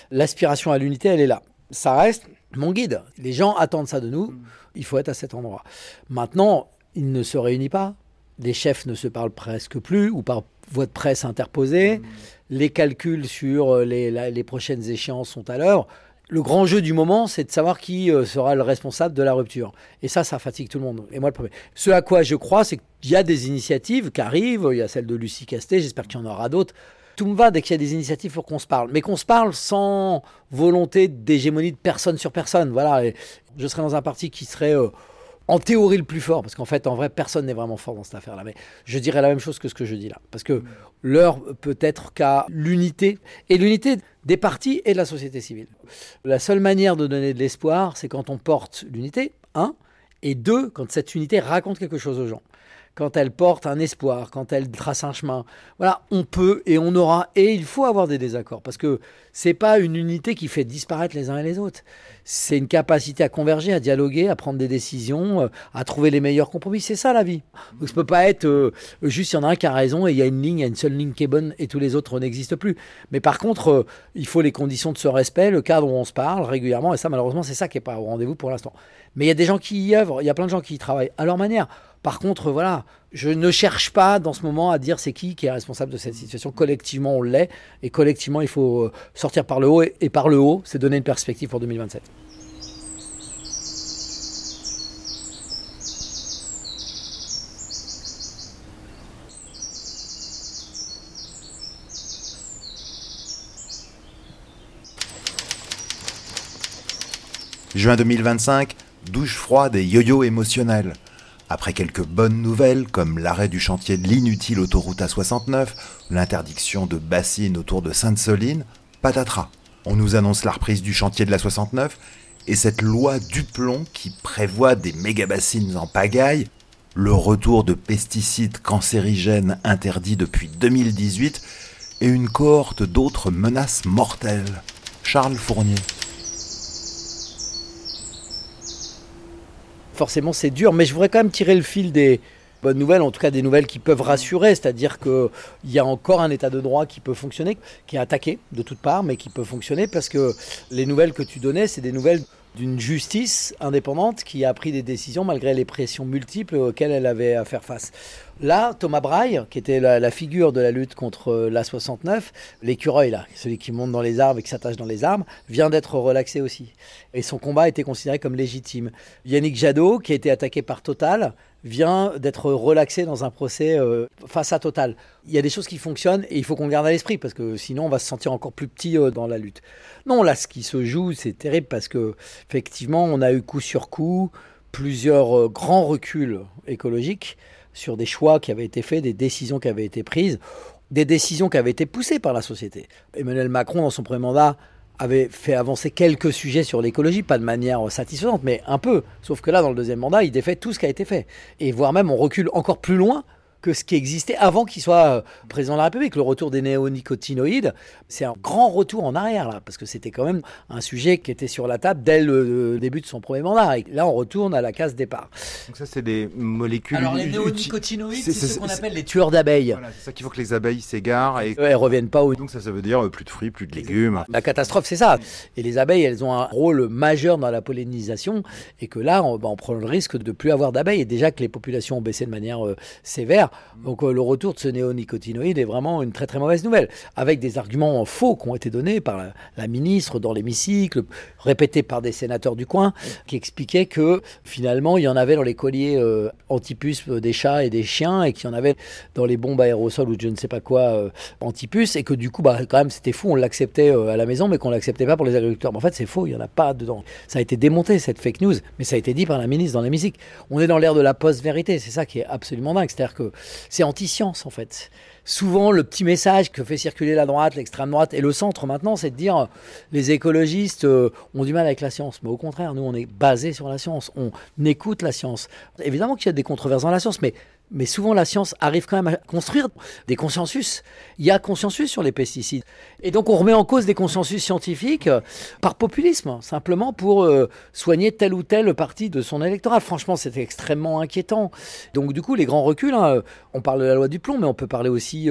L'aspiration à l'unité, elle est là. Ça reste mon guide. Les gens attendent ça de nous. Il faut être à cet endroit. Maintenant, ils ne se réunissent pas. Les chefs ne se parlent presque plus ou par voie de presse interposée. Les calculs sur les, la, les prochaines échéances sont à l'heure. Le grand jeu du moment, c'est de savoir qui sera le responsable de la rupture. Et ça, ça fatigue tout le monde. Et moi, le premier. Ce à quoi je crois, c'est qu'il y a des initiatives qui arrivent. Il y a celle de Lucie Castet, j'espère qu'il y en aura d'autres. Tout me va dès qu'il y a des initiatives pour qu'on se parle. Mais qu'on se parle sans volonté d'hégémonie de personne sur personne. Voilà. Et je serais dans un parti qui serait... Euh, en théorie le plus fort, parce qu'en fait, en vrai, personne n'est vraiment fort dans cette affaire-là. Mais je dirais la même chose que ce que je dis là. Parce que l'heure peut être qu'à l'unité, et l'unité des partis et de la société civile. La seule manière de donner de l'espoir, c'est quand on porte l'unité, un, et deux, quand cette unité raconte quelque chose aux gens. Quand elle porte un espoir, quand elle trace un chemin. Voilà, on peut et on aura, et il faut avoir des désaccords, parce que c'est pas une unité qui fait disparaître les uns et les autres. C'est une capacité à converger, à dialoguer, à prendre des décisions, à trouver les meilleurs compromis. C'est ça la vie. Donc ça peut pas être euh, juste il y en a un qui a raison et il y a une ligne, il y a une seule ligne qui est bonne et tous les autres n'existent plus. Mais par contre, euh, il faut les conditions de ce respect, le cadre où on se parle régulièrement, et ça malheureusement c'est ça qui est pas au rendez-vous pour l'instant. Mais il y a des gens qui y œuvrent, il y a plein de gens qui y travaillent à leur manière. Par contre, voilà, je ne cherche pas dans ce moment à dire c'est qui qui est responsable de cette situation. Collectivement, on l'est. Et collectivement, il faut sortir par le haut. Et, et par le haut, c'est donner une perspective pour deux mille vingt-sept. Juin deux mille vingt-cinq, douche froide et yo-yo émotionnel. Après quelques bonnes nouvelles, comme l'arrêt du chantier de l'inutile autoroute A soixante-neuf, l'interdiction de bassines autour de Sainte-Soline, patatras. On nous annonce la reprise du chantier de l'A soixante-neuf et cette loi Duplon qui prévoit des méga-bassines en pagaille, le retour de pesticides cancérigènes interdits depuis deux mille dix-huit et une cohorte d'autres menaces mortelles. Charles Fournier. Forcément, c'est dur, mais je voudrais quand même tirer le fil des bonnes nouvelles, en tout cas des nouvelles qui peuvent rassurer, c'est-à-dire qu'il y a encore un état de droit qui peut fonctionner, qui est attaqué de toutes parts, mais qui peut fonctionner parce que les nouvelles que tu donnais, c'est des nouvelles d'une justice indépendante qui a pris des décisions malgré les pressions multiples auxquelles elle avait à faire face. Là, Thomas Braille, qui était la, la figure de la lutte contre l'A soixante-neuf, l'écureuil, là, celui qui monte dans les arbres et qui s'attache dans les arbres, vient d'être relaxé aussi. Et son combat a été considéré comme légitime. Yannick Jadot, qui a été attaqué par Total, vient d'être relaxé dans un procès euh, face à Total. Il y a des choses qui fonctionnent et il faut qu'on le garde à l'esprit parce que sinon on va se sentir encore plus petit euh, dans la lutte. Non, là, ce qui se joue, c'est terrible parce que effectivement, on a eu coup sur coup plusieurs euh, grands reculs écologiques sur des choix qui avaient été faits, des décisions qui avaient été prises, des décisions qui avaient été poussées par la société. Emmanuel Macron, dans son premier mandat, avait fait avancer quelques sujets sur l'écologie, pas de manière satisfaisante, mais un peu. Sauf que là, dans le deuxième mandat, il défait tout ce qui a été fait. Et voire même, on recule encore plus loin que ce qui existait avant qu'il soit président de la République. Le retour des néonicotinoïdes, c'est un grand retour en arrière, là, parce que c'était quand même un sujet qui était sur la table dès le début de son premier mandat. Et là, on retourne à la case départ. Donc ça, c'est des molécules... Alors, les néonicotinoïdes, c'est, c'est, c'est ce qu'on appelle les tueurs d'abeilles. Voilà, c'est ça qu'il faut que les abeilles s'égarent. Et... elles ne reviennent pas. Au... Donc ça, ça veut dire plus de fruits, plus de légumes. La catastrophe, c'est ça. Et les abeilles, elles ont un rôle majeur dans la pollinisation. Et que là, on, bah, on prend le risque de ne plus avoir d'abeilles. Et déjà que les populations ont baissé de manière euh, sévère. Donc euh, le retour de ce néonicotinoïde est vraiment une très très mauvaise nouvelle, avec des arguments faux qui ont été donnés par la, la ministre dans l'hémicycle, répétés par des sénateurs du coin, qui expliquaient que finalement il y en avait dans les colliers euh, antipuces des chats et des chiens, et qu'il y en avait dans les bombes aérosols ou je ne sais pas quoi euh, antipuces, et que du coup bah, quand même c'était fou, on l'acceptait euh, à la maison, mais qu'on l'acceptait pas pour les agriculteurs. Mais en fait c'est faux, il n'y en a pas dedans. Ça a été démonté cette fake news, mais ça a été dit par la ministre dans l'hémicycle. On est dans l'ère de la post-vérité, c'est ça qui est absolument dingue, c'est-à-dire que c'est anti-science en fait. Souvent, le petit message que fait circuler la droite, l'extrême droite et le centre maintenant, c'est de dire les écologistes euh, ont du mal avec la science. Mais au contraire, nous, on est basé sur la science. On écoute la science. Évidemment qu'il y a des controverses dans la science, mais Mais souvent, la science arrive quand même à construire des consensus. Il y a consensus sur les pesticides. Et donc, on remet en cause des consensus scientifiques par populisme, simplement pour euh, soigner telle ou telle partie de son électorat. Franchement, c'est extrêmement inquiétant. Donc, du coup, les grands reculs, hein, on parle de la loi Duplon, mais on peut parler aussi euh,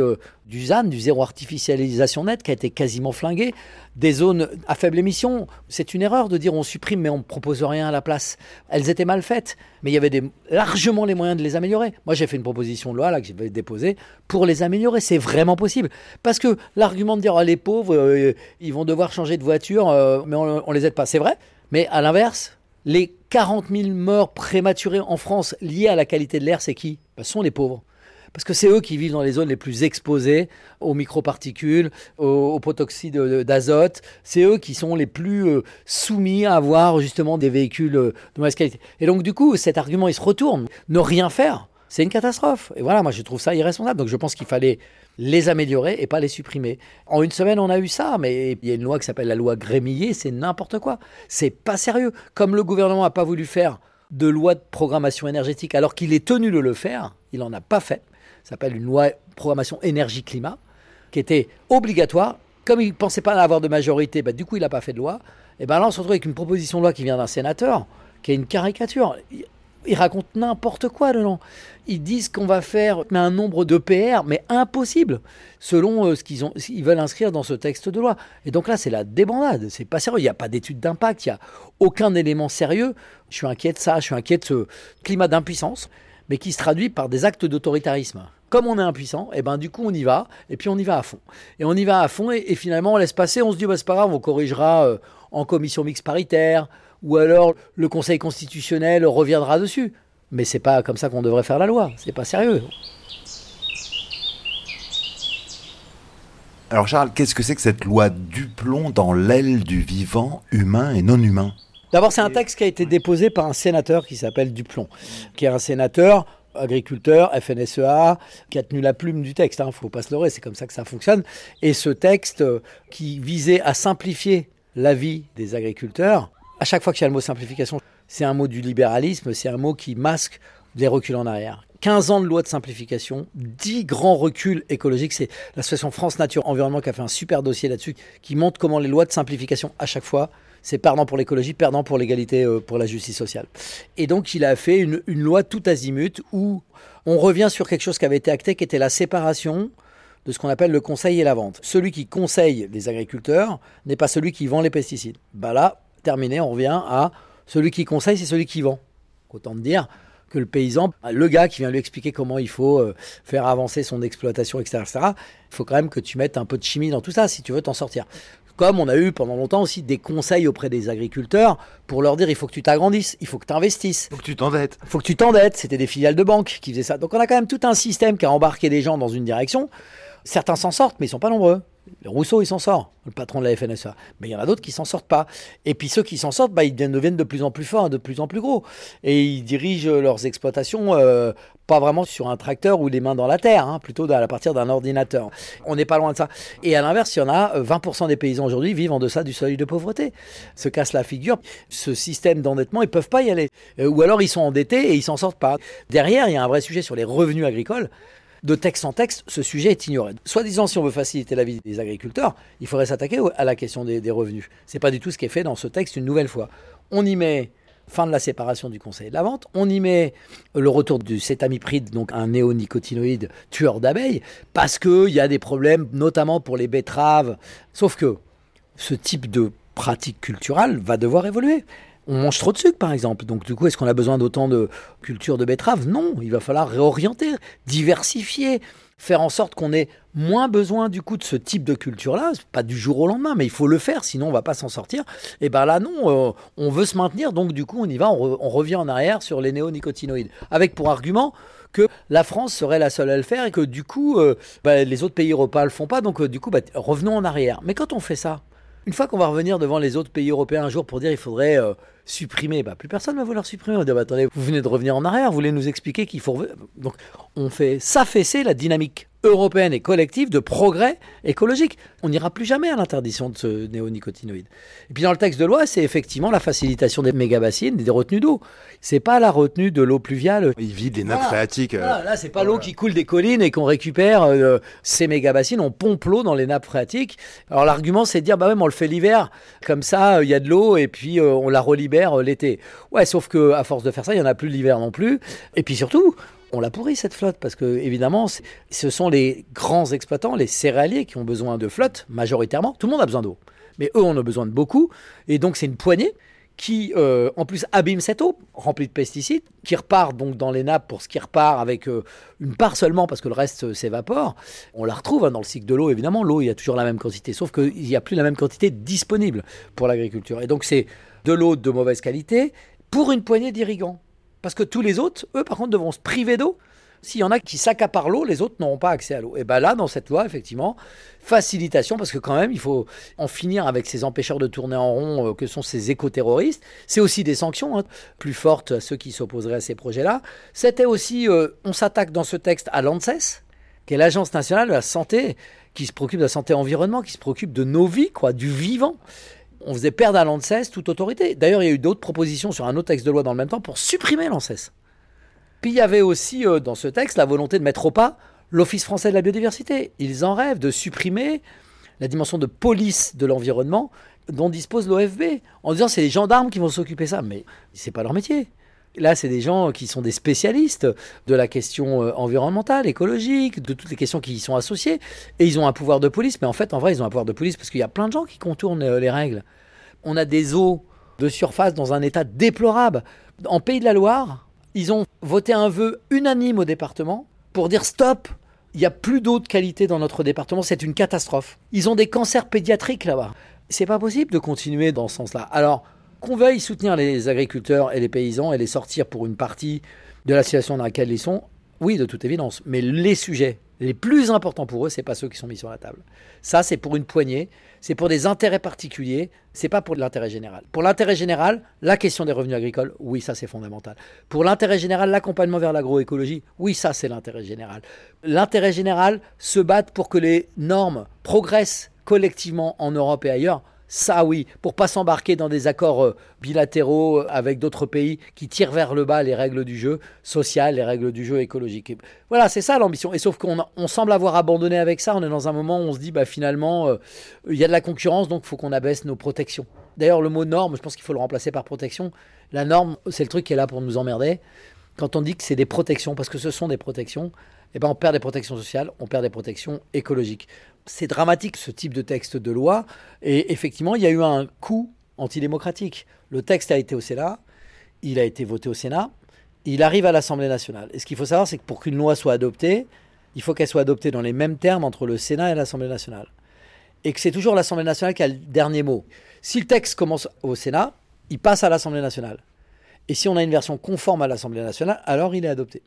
du Z A N, du zéro artificialisation nette, qui a été quasiment flingué, des zones à faible émission. C'est une erreur de dire on supprime mais on ne propose rien à la place. Elles étaient mal faites, mais il y avait des, largement les moyens de les améliorer. Moi j'ai fait une proposition de loi là, que j'ai déposée pour les améliorer, c'est vraiment possible. Parce que l'argument de dire oh, les pauvres, euh, ils vont devoir changer de voiture, euh, mais on ne les aide pas, c'est vrai. Mais à l'inverse, les quarante mille morts prématurées en France liées à la qualité de l'air, c'est qui ? Ben, ce sont les pauvres. Parce que c'est eux qui vivent dans les zones les plus exposées aux microparticules, au, au protoxyde d'azote. C'est eux qui sont les plus euh, soumis à avoir justement des véhicules euh, de mauvaise qualité. Et donc du coup, cet argument, il se retourne. Ne rien faire, c'est une catastrophe. Et voilà, moi je trouve ça irresponsable. Donc je pense qu'il fallait les améliorer et pas les supprimer. En une semaine, on a eu ça, mais il y a une loi qui s'appelle la loi Grémillet, c'est n'importe quoi. C'est pas sérieux. Comme le gouvernement n'a pas voulu faire de loi de programmation énergétique alors qu'il est tenu de le faire, il n'en a pas fait. Ça s'appelle une loi de programmation énergie-climat, qui était obligatoire. Comme il ne pensait pas avoir de majorité, bah, du coup, il n'a pas fait de loi. Et ben là, on se retrouve avec une proposition de loi qui vient d'un sénateur, qui est une caricature. Ils racontent n'importe quoi dedans. Ils disent qu'on va faire un nombre d'E P R, mais impossible, selon euh, ce qu'ils ont, ils veulent inscrire dans ce texte de loi. Et donc là, c'est la débandade. C'est pas sérieux. Il n'y a pas d'étude d'impact. Il n'y a aucun élément sérieux. Je suis inquiet de ça. Je suis inquiet de ce climat d'impuissance, mais qui se traduit par des actes d'autoritarisme. Comme on est impuissant, et ben du coup on y va, et puis on y va à fond. Et on y va à fond, et, et finalement on laisse passer, on se dit bah, c'est pas grave, on corrigera euh, en commission mixte paritaire, ou alors le Conseil constitutionnel reviendra dessus. Mais c'est pas comme ça qu'on devrait faire la loi, c'est pas sérieux. Alors Charles, qu'est-ce que c'est que cette loi Duplon dans l'aile du vivant, humain et non humain ? D'abord c'est un texte qui a été déposé par un sénateur qui s'appelle Duplon, qui est un sénateur agriculteur, F N S E A, qui a tenu la plume du texte, il hein, ne faut pas se leurrer, c'est comme ça que ça fonctionne. Et ce texte euh, qui visait à simplifier la vie des agriculteurs, à chaque fois qu'il y a le mot simplification, c'est un mot du libéralisme, c'est un mot qui masque des reculs en arrière. quinze ans de loi de simplification, dix grands reculs écologiques, c'est l'association France Nature Environnement qui a fait un super dossier là-dessus, qui montre comment les lois de simplification, à chaque fois, c'est perdant pour l'écologie, perdant pour l'égalité, euh, pour la justice sociale. Et donc, il a fait une, une loi tout azimut où on revient sur quelque chose qui avait été acté, qui était la séparation de ce qu'on appelle le conseil et la vente. Celui qui conseille les agriculteurs n'est pas celui qui vend les pesticides. Bah là, terminé, on revient à celui qui conseille, c'est celui qui vend. Autant dire que le paysan, le gars qui vient lui expliquer comment il faut euh, faire avancer son exploitation, et cetera, et cetera, il faut quand même que tu mettes un peu de chimie dans tout ça si tu veux t'en sortir. Comme on a eu pendant longtemps aussi des conseils auprès des agriculteurs pour leur dire il faut que tu t'agrandisses, il faut que tu investisses. Il faut que tu t'endettes. Il faut que tu t'endettes. C'était des filiales de banque qui faisaient ça. Donc on a quand même tout un système qui a embarqué des gens dans une direction. Certains s'en sortent, mais ils ne sont pas nombreux. Rousseau, il s'en sort, le patron de la F N S E A. Mais il y en a d'autres qui ne s'en sortent pas. Et puis ceux qui s'en sortent, bah, ils deviennent de plus en plus forts, de plus en plus gros. Et ils dirigent leurs exploitations euh, pas vraiment sur un tracteur ou les mains dans la terre, hein, plutôt à partir d'un ordinateur. On n'est pas loin de ça. Et à l'inverse, il y en a vingt pour cent des paysans aujourd'hui vivent en deçà du seuil de pauvreté. Se cassent la figure. Ce système d'endettement, ils ne peuvent pas y aller. Euh, ou alors ils sont endettés et ils ne s'en sortent pas. Derrière, il y a un vrai sujet sur les revenus agricoles. De texte en texte, ce sujet est ignoré. Soit disant, si on veut faciliter la vie des agriculteurs, il faudrait s'attaquer à la question des, des revenus. Ce n'est pas du tout ce qui est fait dans ce texte une nouvelle fois. On y met fin de la séparation du conseil et de la vente, on y met le retour du cétamipride, donc un néonicotinoïde tueur d'abeilles, parce qu'il y a des problèmes, notamment pour les betteraves. Sauf que ce type de pratique culturelle va devoir évoluer. On mange trop de sucre, par exemple. Donc, du coup, est-ce qu'on a besoin d'autant de culture de betterave ? Non, il va falloir réorienter, diversifier, faire en sorte qu'on ait moins besoin, du coup, de ce type de culture-là. Pas du jour au lendemain, mais il faut le faire, sinon on ne va pas s'en sortir. Et bien là, non, euh, on veut se maintenir, donc du coup, on y va, on, re- on revient en arrière sur les néonicotinoïdes. Avec pour argument que la France serait la seule à le faire et que, du coup, euh, bah, les autres pays européens ne le font pas. Donc, euh, du coup, bah, revenons en arrière. Mais quand on fait ça, une fois qu'on va revenir devant les autres pays européens un jour pour dire qu'il faudrait euh, supprimer, bah, plus personne ne va vouloir supprimer. On va dire, bah, attendez, vous venez de revenir en arrière, vous voulez nous expliquer qu'il faut... Revenir. Donc, on fait s'affaisser la dynamique européenne et collective de progrès écologique. On n'ira plus jamais à l'interdiction de ce néonicotinoïde. Et puis dans le texte de loi, c'est effectivement la facilitation des mégabassines, des retenues d'eau. C'est pas la retenue de l'eau pluviale. Ils vident les nappes Voilà. phréatiques. euh. Voilà, là, c'est pas Voilà. l'eau qui coule des collines et qu'on récupère euh, ces mégabassines, on pompe l'eau dans les nappes phréatiques. Alors l'argument, c'est de dire, bah ouais, mais on le fait l'hiver, comme ça, il euh, y a de l'eau et puis euh, on la relibère euh, l'été. Ouais, sauf que à force de faire ça, il y en a plus l'hiver non plus. Et puis surtout, On l'a pourri cette flotte parce que évidemment ce sont les grands exploitants, les céréaliers qui ont besoin de flotte majoritairement. Tout le monde a besoin d'eau, mais eux on a besoin de beaucoup et donc c'est une poignée qui euh, en plus abîme cette eau remplie de pesticides, qui repart donc dans les nappes pour ce qui repart avec euh, une part seulement parce que le reste euh, s'évapore. On la retrouve hein, dans le cycle de l'eau évidemment. L'eau il y a toujours la même quantité, sauf qu'il n'y a plus la même quantité disponible pour l'agriculture. Et donc c'est de l'eau de mauvaise qualité pour une poignée d'irrigants. Parce que tous les autres, eux, par contre, devront se priver d'eau. S'il y en a qui s'accaparent l'eau, les autres n'auront pas accès à l'eau. Et bien là, dans cette loi, effectivement, facilitation, parce que quand même, il faut en finir avec ces empêcheurs de tourner en rond euh, que sont ces écoterroristes. C'est aussi des sanctions, hein, plus fortes à ceux qui s'opposeraient à ces projets-là. C'était aussi, euh, on s'attaque dans ce texte à l'ANSES, qui est l'Agence nationale de la santé, qui se préoccupe de la santé environnement, qui se préoccupe de nos vies, quoi, du vivant. On faisait perdre à l'ANSES toute autorité. D'ailleurs, il y a eu d'autres propositions sur un autre texte de loi dans le même temps pour supprimer l'ANSES. Puis il y avait aussi euh, dans ce texte la volonté de mettre au pas l'Office français de la biodiversité. Ils en rêvent de supprimer la dimension de police de l'environnement dont dispose l'O F B, en disant c'est les gendarmes qui vont s'occuper de ça. Mais c'est pas leur métier. Là, c'est des gens qui sont des spécialistes de la question euh, environnementale, écologique, de toutes les questions qui y sont associées. Et ils ont un pouvoir de police. Mais en fait, en vrai, ils ont un pouvoir de police parce qu'il y a plein de gens qui contournent euh, les règles. On a des eaux de surface dans un état déplorable. En Pays de la Loire, ils ont voté un vœu unanime au département pour dire stop, il n'y a plus d'eau de qualité dans notre département, c'est une catastrophe. Ils ont des cancers pédiatriques là-bas. C'est pas possible de continuer dans ce sens-là. Alors, qu'on veuille soutenir les agriculteurs et les paysans et les sortir pour une partie de la situation dans laquelle ils sont, oui, de toute évidence. Mais les sujets les plus importants pour eux, c'est pas ceux qui sont mis sur la table. Ça, c'est pour une poignée, c'est pour des intérêts particuliers, c'est pas pour l'intérêt général. Pour l'intérêt général, la question des revenus agricoles, oui, ça c'est fondamental. Pour l'intérêt général, l'accompagnement vers l'agroécologie, oui, ça c'est l'intérêt général. L'intérêt général, se battre pour que les normes progressent collectivement en Europe et ailleurs, ça oui, pour pas s'embarquer dans des accords bilatéraux avec d'autres pays qui tirent vers le bas les règles du jeu social, les règles du jeu écologique. Et voilà, c'est ça l'ambition. Et sauf qu'on on semble avoir abandonné avec ça. On est dans un moment où on se dit, bah, finalement, euh, il y a de la concurrence, donc il faut qu'on abaisse nos protections. D'ailleurs, le mot norme, je pense qu'il faut le remplacer par protection. La norme, c'est le truc qui est là pour nous emmerder. Quand on dit que c'est des protections, parce que ce sont des protections, eh ben on perd des protections sociales, on perd des protections écologiques. C'est dramatique ce type de texte de loi et effectivement il y a eu un coup antidémocratique. Le texte a été au Sénat, il a été voté au Sénat, il arrive à l'Assemblée nationale. Et ce qu'il faut savoir c'est que pour qu'une loi soit adoptée, il faut qu'elle soit adoptée dans les mêmes termes entre le Sénat et l'Assemblée nationale. Et que c'est toujours l'Assemblée nationale qui a le dernier mot. Si le texte commence au Sénat, il passe à l'Assemblée nationale. Et si on a une version conforme à l'Assemblée nationale, alors il est adopté.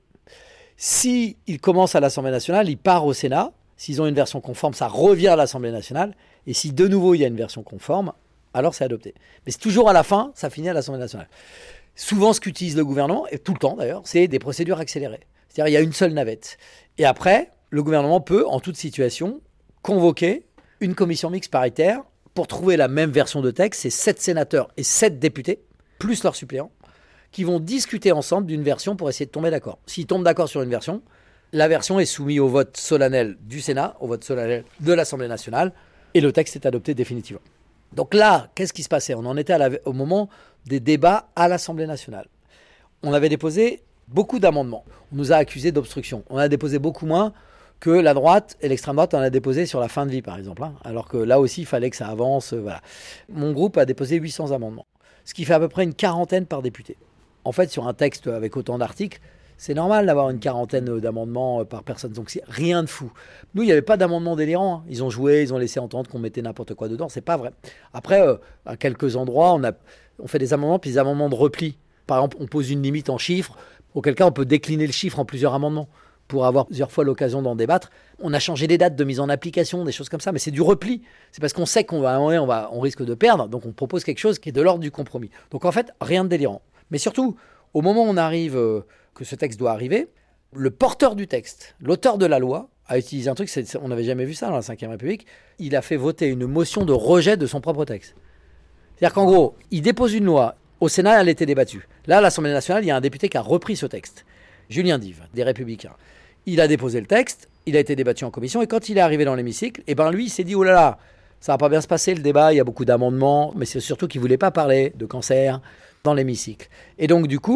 Si il commence à l'Assemblée nationale, il part au Sénat. S'ils ont une version conforme, ça revient à l'Assemblée nationale. Et si de nouveau il y a une version conforme, alors c'est adopté. Mais c'est toujours à la fin, ça finit à l'Assemblée nationale. Souvent, ce qu'utilise le gouvernement, et tout le temps d'ailleurs, c'est des procédures accélérées. C'est-à-dire il y a une seule navette. Et après, le gouvernement peut, en toute situation, convoquer une commission mixte paritaire pour trouver la même version de texte. C'est sept sénateurs et sept députés, plus leurs suppléants, qui vont discuter ensemble d'une version pour essayer de tomber d'accord. S'ils tombent d'accord sur une version, la version est soumise au vote solennel du Sénat, au vote solennel de l'Assemblée nationale, et le texte est adopté définitivement. Donc là, qu'est-ce qui se passait ? On en était à la, au moment des débats à l'Assemblée nationale. On avait déposé beaucoup d'amendements. On nous a accusés d'obstruction. On a déposé beaucoup moins que la droite et l'extrême droite en a déposé sur la fin de vie, par exemple. Hein, alors que là aussi, il fallait que ça avance. Euh, voilà. Mon groupe a déposé huit cents amendements, ce qui fait à peu près une quarantaine par député. En fait, sur un texte avec autant d'articles, c'est normal d'avoir une quarantaine d'amendements par personne. Donc, c'est rien de fou. Nous, il n'y avait pas d'amendements délirants. Hein. Ils ont joué, ils ont laissé entendre qu'on mettait n'importe quoi dedans. C'est pas vrai. Après, euh, à quelques endroits, on, a, on fait des amendements, puis des amendements de repli. Par exemple, on pose une limite en chiffres. Auquel cas, on peut décliner le chiffre en plusieurs amendements pour avoir plusieurs fois l'occasion d'en débattre. On a changé les dates de mise en application, des choses comme ça. Mais c'est du repli. C'est parce qu'on sait qu'on va, on va, on risque de perdre. Donc, on propose quelque chose qui est de l'ordre du compromis. Donc, en fait, rien de délirant. Mais surtout, au moment où on arrive... Euh, que ce texte doit arriver, le porteur du texte, l'auteur de la loi, a utilisé un truc, c'est, on n'avait jamais vu ça dans la cinquième République, il a fait voter une motion de rejet de son propre texte. C'est-à-dire qu'en gros, il dépose une loi, au Sénat, elle était débattue. Là, à l'Assemblée nationale, il y a un député qui a repris ce texte, Julien Dive, des Républicains. Il a déposé le texte, il a été débattu en commission, et quand il est arrivé dans l'hémicycle, eh ben lui, il s'est dit, oh là là, ça va pas bien se passer le débat, il y a beaucoup d'amendements, mais c'est surtout qu'il voulait pas parler de cancer dans l'hémicycle. Et donc, du coup,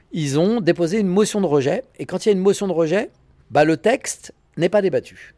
ils ont déposé une motion de rejet. Et quand il y a une motion de rejet, bah, le texte n'est pas débattu.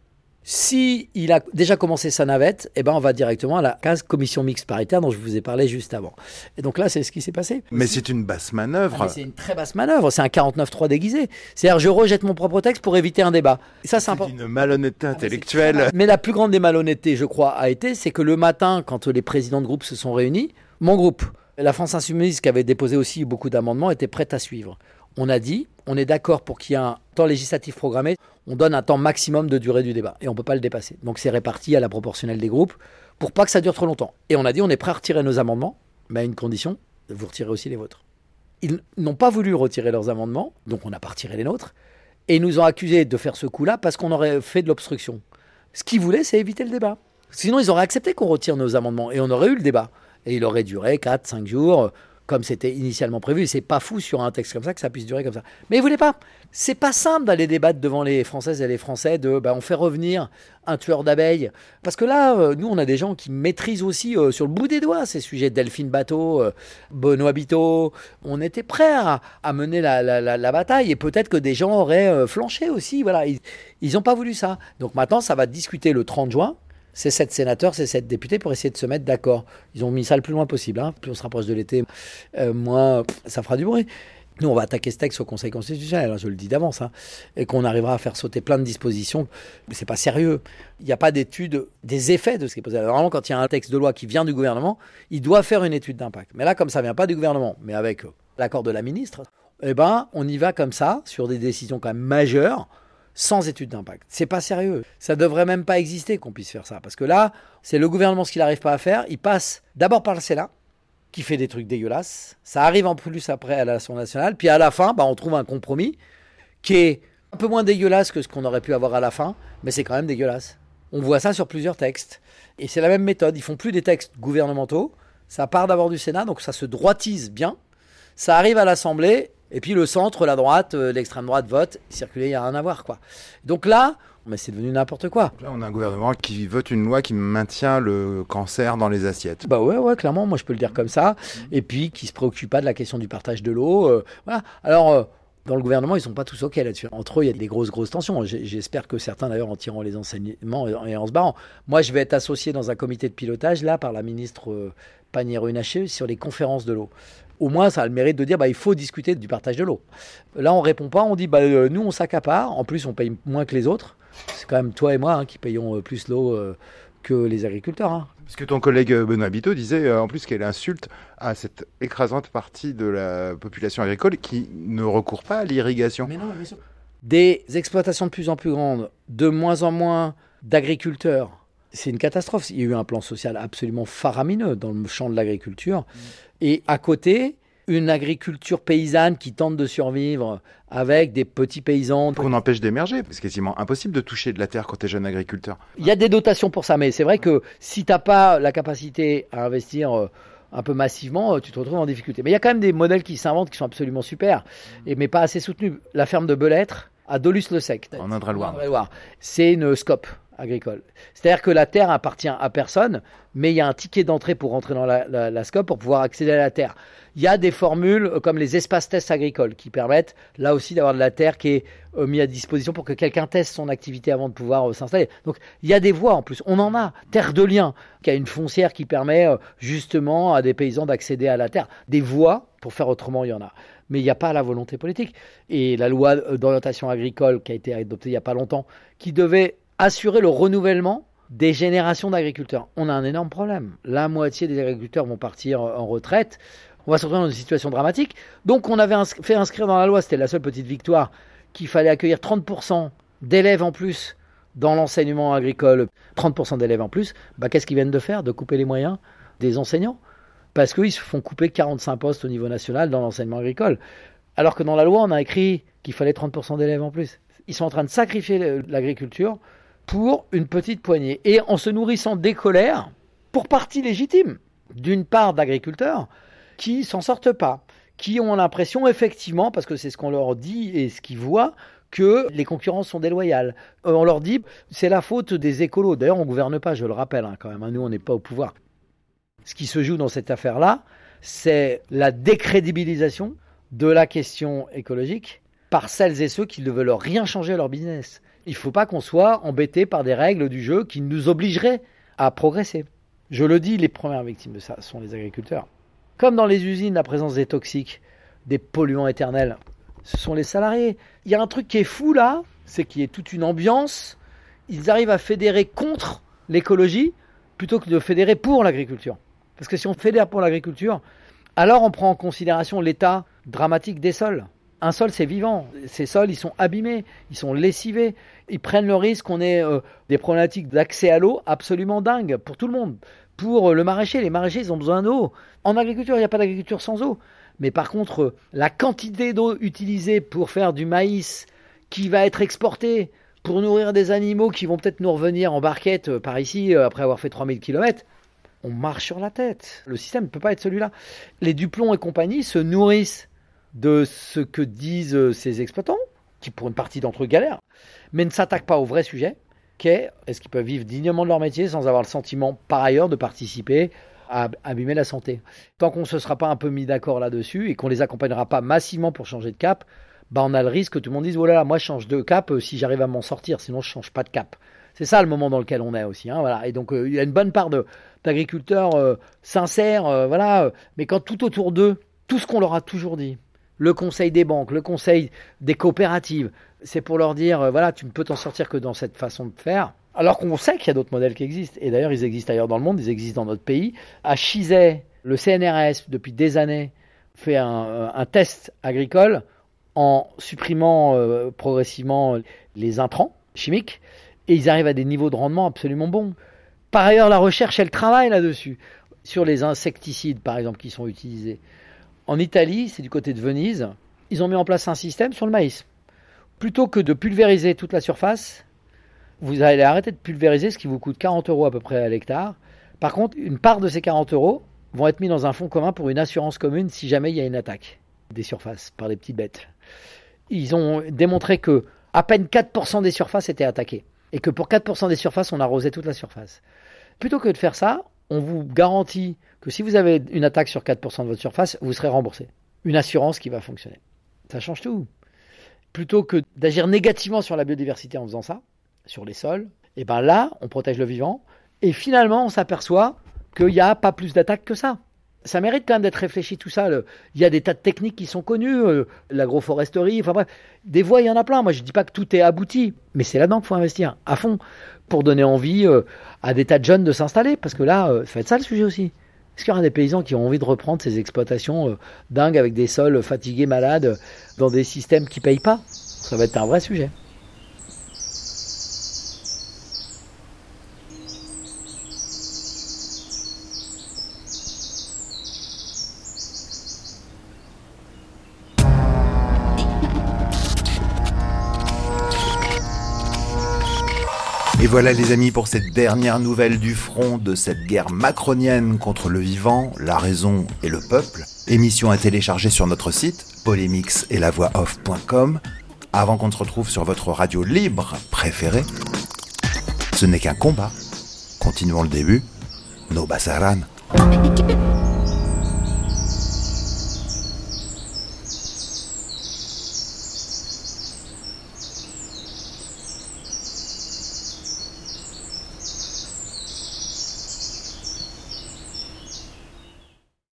Si il a déjà commencé sa navette, eh ben on va directement à la case commission mixte paritaire dont je vous ai parlé juste avant. Et donc là, c'est ce qui s'est passé. Mais c'est une basse manœuvre. Ah, mais c'est une très basse manœuvre. C'est un quarante-neuf trois déguisé. C'est-à-dire, je rejette mon propre texte pour éviter un débat. Et ça, c'est, c'est important. une malhonnêteté intellectuelle. Ah, mais la plus grande des malhonnêtetés, je crois, a été, c'est que le matin, quand les présidents de groupe se sont réunis, mon groupe, la France Insoumise, qui avait déposé aussi beaucoup d'amendements, était prête à suivre. On a dit, on est d'accord pour qu'il y ait un temps législatif programmé, on donne un temps maximum de durée du débat et on ne peut pas le dépasser. Donc c'est réparti à la proportionnelle des groupes pour pas que ça dure trop longtemps. Et on a dit, on est prêt à retirer nos amendements, mais à une condition, vous retirez aussi les vôtres. Ils n'ont pas voulu retirer leurs amendements, donc on n'a pas retiré les nôtres, et ils nous ont accusés de faire ce coup-là parce qu'on aurait fait de l'obstruction. Ce qu'ils voulaient, c'est éviter le débat. Sinon, ils auraient accepté qu'on retire nos amendements et on aurait eu le débat. Et il aurait duré quatre cinq jours, comme c'était initialement prévu. C'est pas fou sur un texte comme ça que ça puisse durer comme ça. Mais ils voulaient pas. C'est pas simple d'aller débattre devant les Françaises et les Français de bah, on fait revenir un tueur d'abeilles. Parce que là, euh, nous, on a des gens qui maîtrisent aussi euh, sur le bout des doigts ces sujets. Delphine Batho, euh, Benoît Biteau. On était prêts à, à mener la, la, la, la bataille. Et peut-être que des gens auraient euh, flanché aussi. Voilà. Ils n'ont pas voulu ça. Donc maintenant, ça va discuter le trente juin. C'est sept sénateurs, c'est sept députés pour essayer de se mettre d'accord. Ils ont mis ça le plus loin possible. Hein. Plus on se rapproche de l'été, euh, moins ça fera du bruit. Nous, on va attaquer ce texte au Conseil constitutionnel, hein, je le dis d'avance, hein, et qu'on arrivera à faire sauter plein de dispositions. Mais c'est pas sérieux. Il n'y a pas d'étude des effets de ce qui est posé. Alors, normalement, quand il y a un texte de loi qui vient du gouvernement, il doit faire une étude d'impact. Mais là, comme ça ne vient pas du gouvernement, mais avec euh, l'accord de la ministre, eh ben, on y va comme ça, sur des décisions quand même majeures, sans étude d'impact. C'est pas sérieux. Ça devrait même pas exister qu'on puisse faire ça. Parce que là, c'est le gouvernement ce qu'il n'arrive pas à faire. Il passe d'abord par le Sénat, qui fait des trucs dégueulasses. Ça arrive en plus après à l'Assemblée nationale. Puis à la fin, bah, on trouve un compromis qui est un peu moins dégueulasse que ce qu'on aurait pu avoir à la fin, mais c'est quand même dégueulasse. On voit ça sur plusieurs textes. Et c'est la même méthode. Ils font plus des textes gouvernementaux. Ça part d'abord du Sénat, donc ça se droitise bien. Ça arrive à l'Assemblée. Et puis le centre, la droite, euh, l'extrême droite vote, circuler, il n'y a rien à voir, quoi. Donc là, mais c'est devenu n'importe quoi. Là, on a un gouvernement qui vote une loi qui maintient le cancer dans les assiettes. Bah ouais, ouais, clairement, moi je peux le dire comme ça. Et puis qui se préoccupe pas de la question du partage de l'eau. Euh, voilà. Alors, euh, dans le gouvernement, ils sont pas tous OK là-dessus. Entre eux, il y a des grosses, grosses tensions. J'espère que certains, d'ailleurs, en tireront les enseignements et en se barrant. Moi, je vais être associé dans un comité de pilotage, là, par la ministre euh, Pannier-Runacher, sur les conférences de l'eau. Au moins, ça a le mérite de dire bah, il faut discuter du partage de l'eau. Là, on répond pas, on dit bah, euh, nous, on s'accapare. En plus, on paye moins que les autres. C'est quand même toi et moi hein, qui payons euh, plus l'eau euh, que les agriculteurs. Hein. Parce que ton collègue Benoît Biteau disait euh, en plus qu'elle insulte à cette écrasante partie de la population agricole qui ne recourt pas à l'irrigation. Mais non, bien sûr. Des exploitations de plus en plus grandes, de moins en moins d'agriculteurs. C'est une catastrophe. Il y a eu un plan social absolument faramineux dans le champ de l'agriculture. Mmh. Et à côté, une agriculture paysanne qui tente de survivre avec des petits paysans. Qu'on empêche d'émerger, parce que c'est quasiment impossible de toucher de la terre quand tu es jeune agriculteur. Il y a des dotations pour ça, mais c'est vrai que si tu n'as pas la capacité à investir un peu massivement, tu te retrouves en difficulté. Mais il y a quand même des modèles qui s'inventent qui sont absolument super, et, mais pas assez soutenus. La ferme de Belêtre, à Dolusse-le-Sec, en Indre-et-Loire. C'est une scope agricole. C'est-à-dire que la terre appartient à personne, mais il y a un ticket d'entrée pour rentrer dans la, la, la scope pour pouvoir accéder à la terre. Il y a des formules comme les espaces tests agricoles qui permettent là aussi d'avoir de la terre qui est euh, mise à disposition pour que quelqu'un teste son activité avant de pouvoir euh, s'installer. Donc il y a des voies en plus. On en a. Terre de Liens, qui a une foncière qui permet euh, justement à des paysans d'accéder à la terre. Des voies, pour faire autrement, il y en a. Mais il n'y a pas la volonté politique. Et la loi d'orientation agricole qui a été adoptée il n'y a pas longtemps, qui devait assurer le renouvellement des générations d'agriculteurs. On a un énorme problème. La moitié des agriculteurs vont partir en retraite. On va se retrouver dans une situation dramatique. Donc on avait ins- fait inscrire dans la loi, c'était la seule petite victoire, qu'il fallait accueillir trente pour cent d'élèves en plus dans l'enseignement agricole. trente pour cent d'élèves en plus, bah, qu'est-ce qu'ils viennent de faire? De couper les moyens des enseignants? Parce qu'ils se font couper quarante-cinq postes au niveau national dans l'enseignement agricole. Alors que dans la loi, on a écrit qu'il fallait trente pour cent d'élèves en plus. Ils sont en train de sacrifier l'agriculture pour une petite poignée. Et en se nourrissant des colères, pour partie légitime, d'une part d'agriculteurs qui s'en sortent pas, qui ont l'impression effectivement, parce que c'est ce qu'on leur dit et ce qu'ils voient, que les concurrences sont déloyales. Euh, on leur dit, c'est la faute des écolos. D'ailleurs, on ne gouverne pas, je le rappelle hein, quand même, hein, nous on n'est pas au pouvoir. Ce qui se joue dans cette affaire-là, c'est la décrédibilisation de la question écologique par celles et ceux qui ne veulent rien changer à leur business. Il ne faut pas qu'on soit embêté par des règles du jeu qui nous obligeraient à progresser. Je le dis, les premières victimes de ça sont les agriculteurs. Comme dans les usines, la présence des toxiques, des polluants éternels, ce sont les salariés. Il y a un truc qui est fou là, c'est qu'il y ait toute une ambiance. Ils arrivent à fédérer contre l'écologie plutôt que de fédérer pour l'agriculture. Parce que si on fédère pour l'agriculture, alors on prend en considération l'état dramatique des sols. Un sol, c'est vivant. Ces sols, ils sont abîmés, ils sont lessivés. Ils prennent le risque qu'on ait euh, des problématiques d'accès à l'eau absolument dingues pour tout le monde. Pour euh, le maraîcher, les maraîchers, ils ont besoin d'eau. En agriculture, il n'y a pas d'agriculture sans eau. Mais par contre, euh, la quantité d'eau utilisée pour faire du maïs qui va être exporté pour nourrir des animaux qui vont peut-être nous revenir en barquette euh, par ici euh, après avoir fait trois mille kilomètres, on marche sur la tête. Le système ne peut pas être celui-là. Les Duplon et compagnie se nourrissent de ce que disent ces exploitants, qui pour une partie d'entre eux galèrent, mais ne s'attaquent pas au vrai sujet, qui est est-ce qu'ils peuvent vivre dignement de leur métier sans avoir le sentiment par ailleurs de participer à abîmer la santé. Tant qu'on ne se sera pas un peu mis d'accord là-dessus et qu'on ne les accompagnera pas massivement pour changer de cap, bah on a le risque que tout le monde dise oh là là, moi je change de cap si j'arrive à m'en sortir, sinon je ne change pas de cap. C'est ça le moment dans lequel on est aussi. Hein, voilà. Et donc euh, il y a une bonne part de, d'agriculteurs euh, sincères, euh, voilà, euh, mais quand tout autour d'eux, tout ce qu'on leur a toujours dit, le conseil des banques, le conseil des coopératives, c'est pour leur dire, euh, voilà, tu ne peux t'en sortir que dans cette façon de faire. Alors qu'on sait qu'il y a d'autres modèles qui existent. Et d'ailleurs, ils existent ailleurs dans le monde, ils existent dans notre pays. À Chizay, le C N R S, depuis des années, fait un, un test agricole en supprimant euh, progressivement les intrants chimiques. Et ils arrivent à des niveaux de rendement absolument bons. Par ailleurs, la recherche, elle travaille là-dessus. Sur les insecticides, par exemple, qui sont utilisés. En Italie, c'est du côté de Venise, ils ont mis en place un système sur le maïs. Plutôt que de pulvériser toute la surface, vous allez arrêter de pulvériser, ce qui vous coûte quarante euros à peu près à l'hectare. Par contre, une part de ces quarante euros vont être mis dans un fonds commun pour une assurance commune si jamais il y a une attaque des surfaces par des petites bêtes. Ils ont démontré que à peine quatre pour cent des surfaces étaient attaquées. Et que pour quatre pour cent des surfaces, on arrosait toute la surface. Plutôt que de faire ça, on vous garantit que si vous avez une attaque sur quatre pour cent de votre surface, vous serez remboursé. Une assurance qui va fonctionner. Ça change tout. Plutôt que d'agir négativement sur la biodiversité en faisant ça, sur les sols, et bien là, on protège le vivant. Et finalement, on s'aperçoit qu'il n'y a pas plus d'attaques que ça. Ça mérite quand même d'être réfléchi tout ça. Le... Il y a des tas de techniques qui sont connues, euh, l'agroforesterie, enfin bref, des voies, il y en a plein. Moi, je ne dis pas que tout est abouti, mais c'est là-dedans qu'il faut investir à fond pour donner envie euh, à des tas de jeunes de s'installer. Parce que là, euh, ça va être ça le sujet aussi. Est-ce qu'il y aura des paysans qui ont envie de reprendre ces exploitations euh, dingues avec des sols fatigués, malades, euh, dans des systèmes qui ne payent pas? Ça va être un vrai sujet. Et voilà les amis pour cette dernière nouvelle du front de cette guerre macronienne contre le vivant, la raison et le peuple. Émission à télécharger sur notre site polémix et la voix off point com. Avant qu'on se retrouve sur votre radio libre préférée, ce n'est qu'un combat. Continuons le début. No basarán.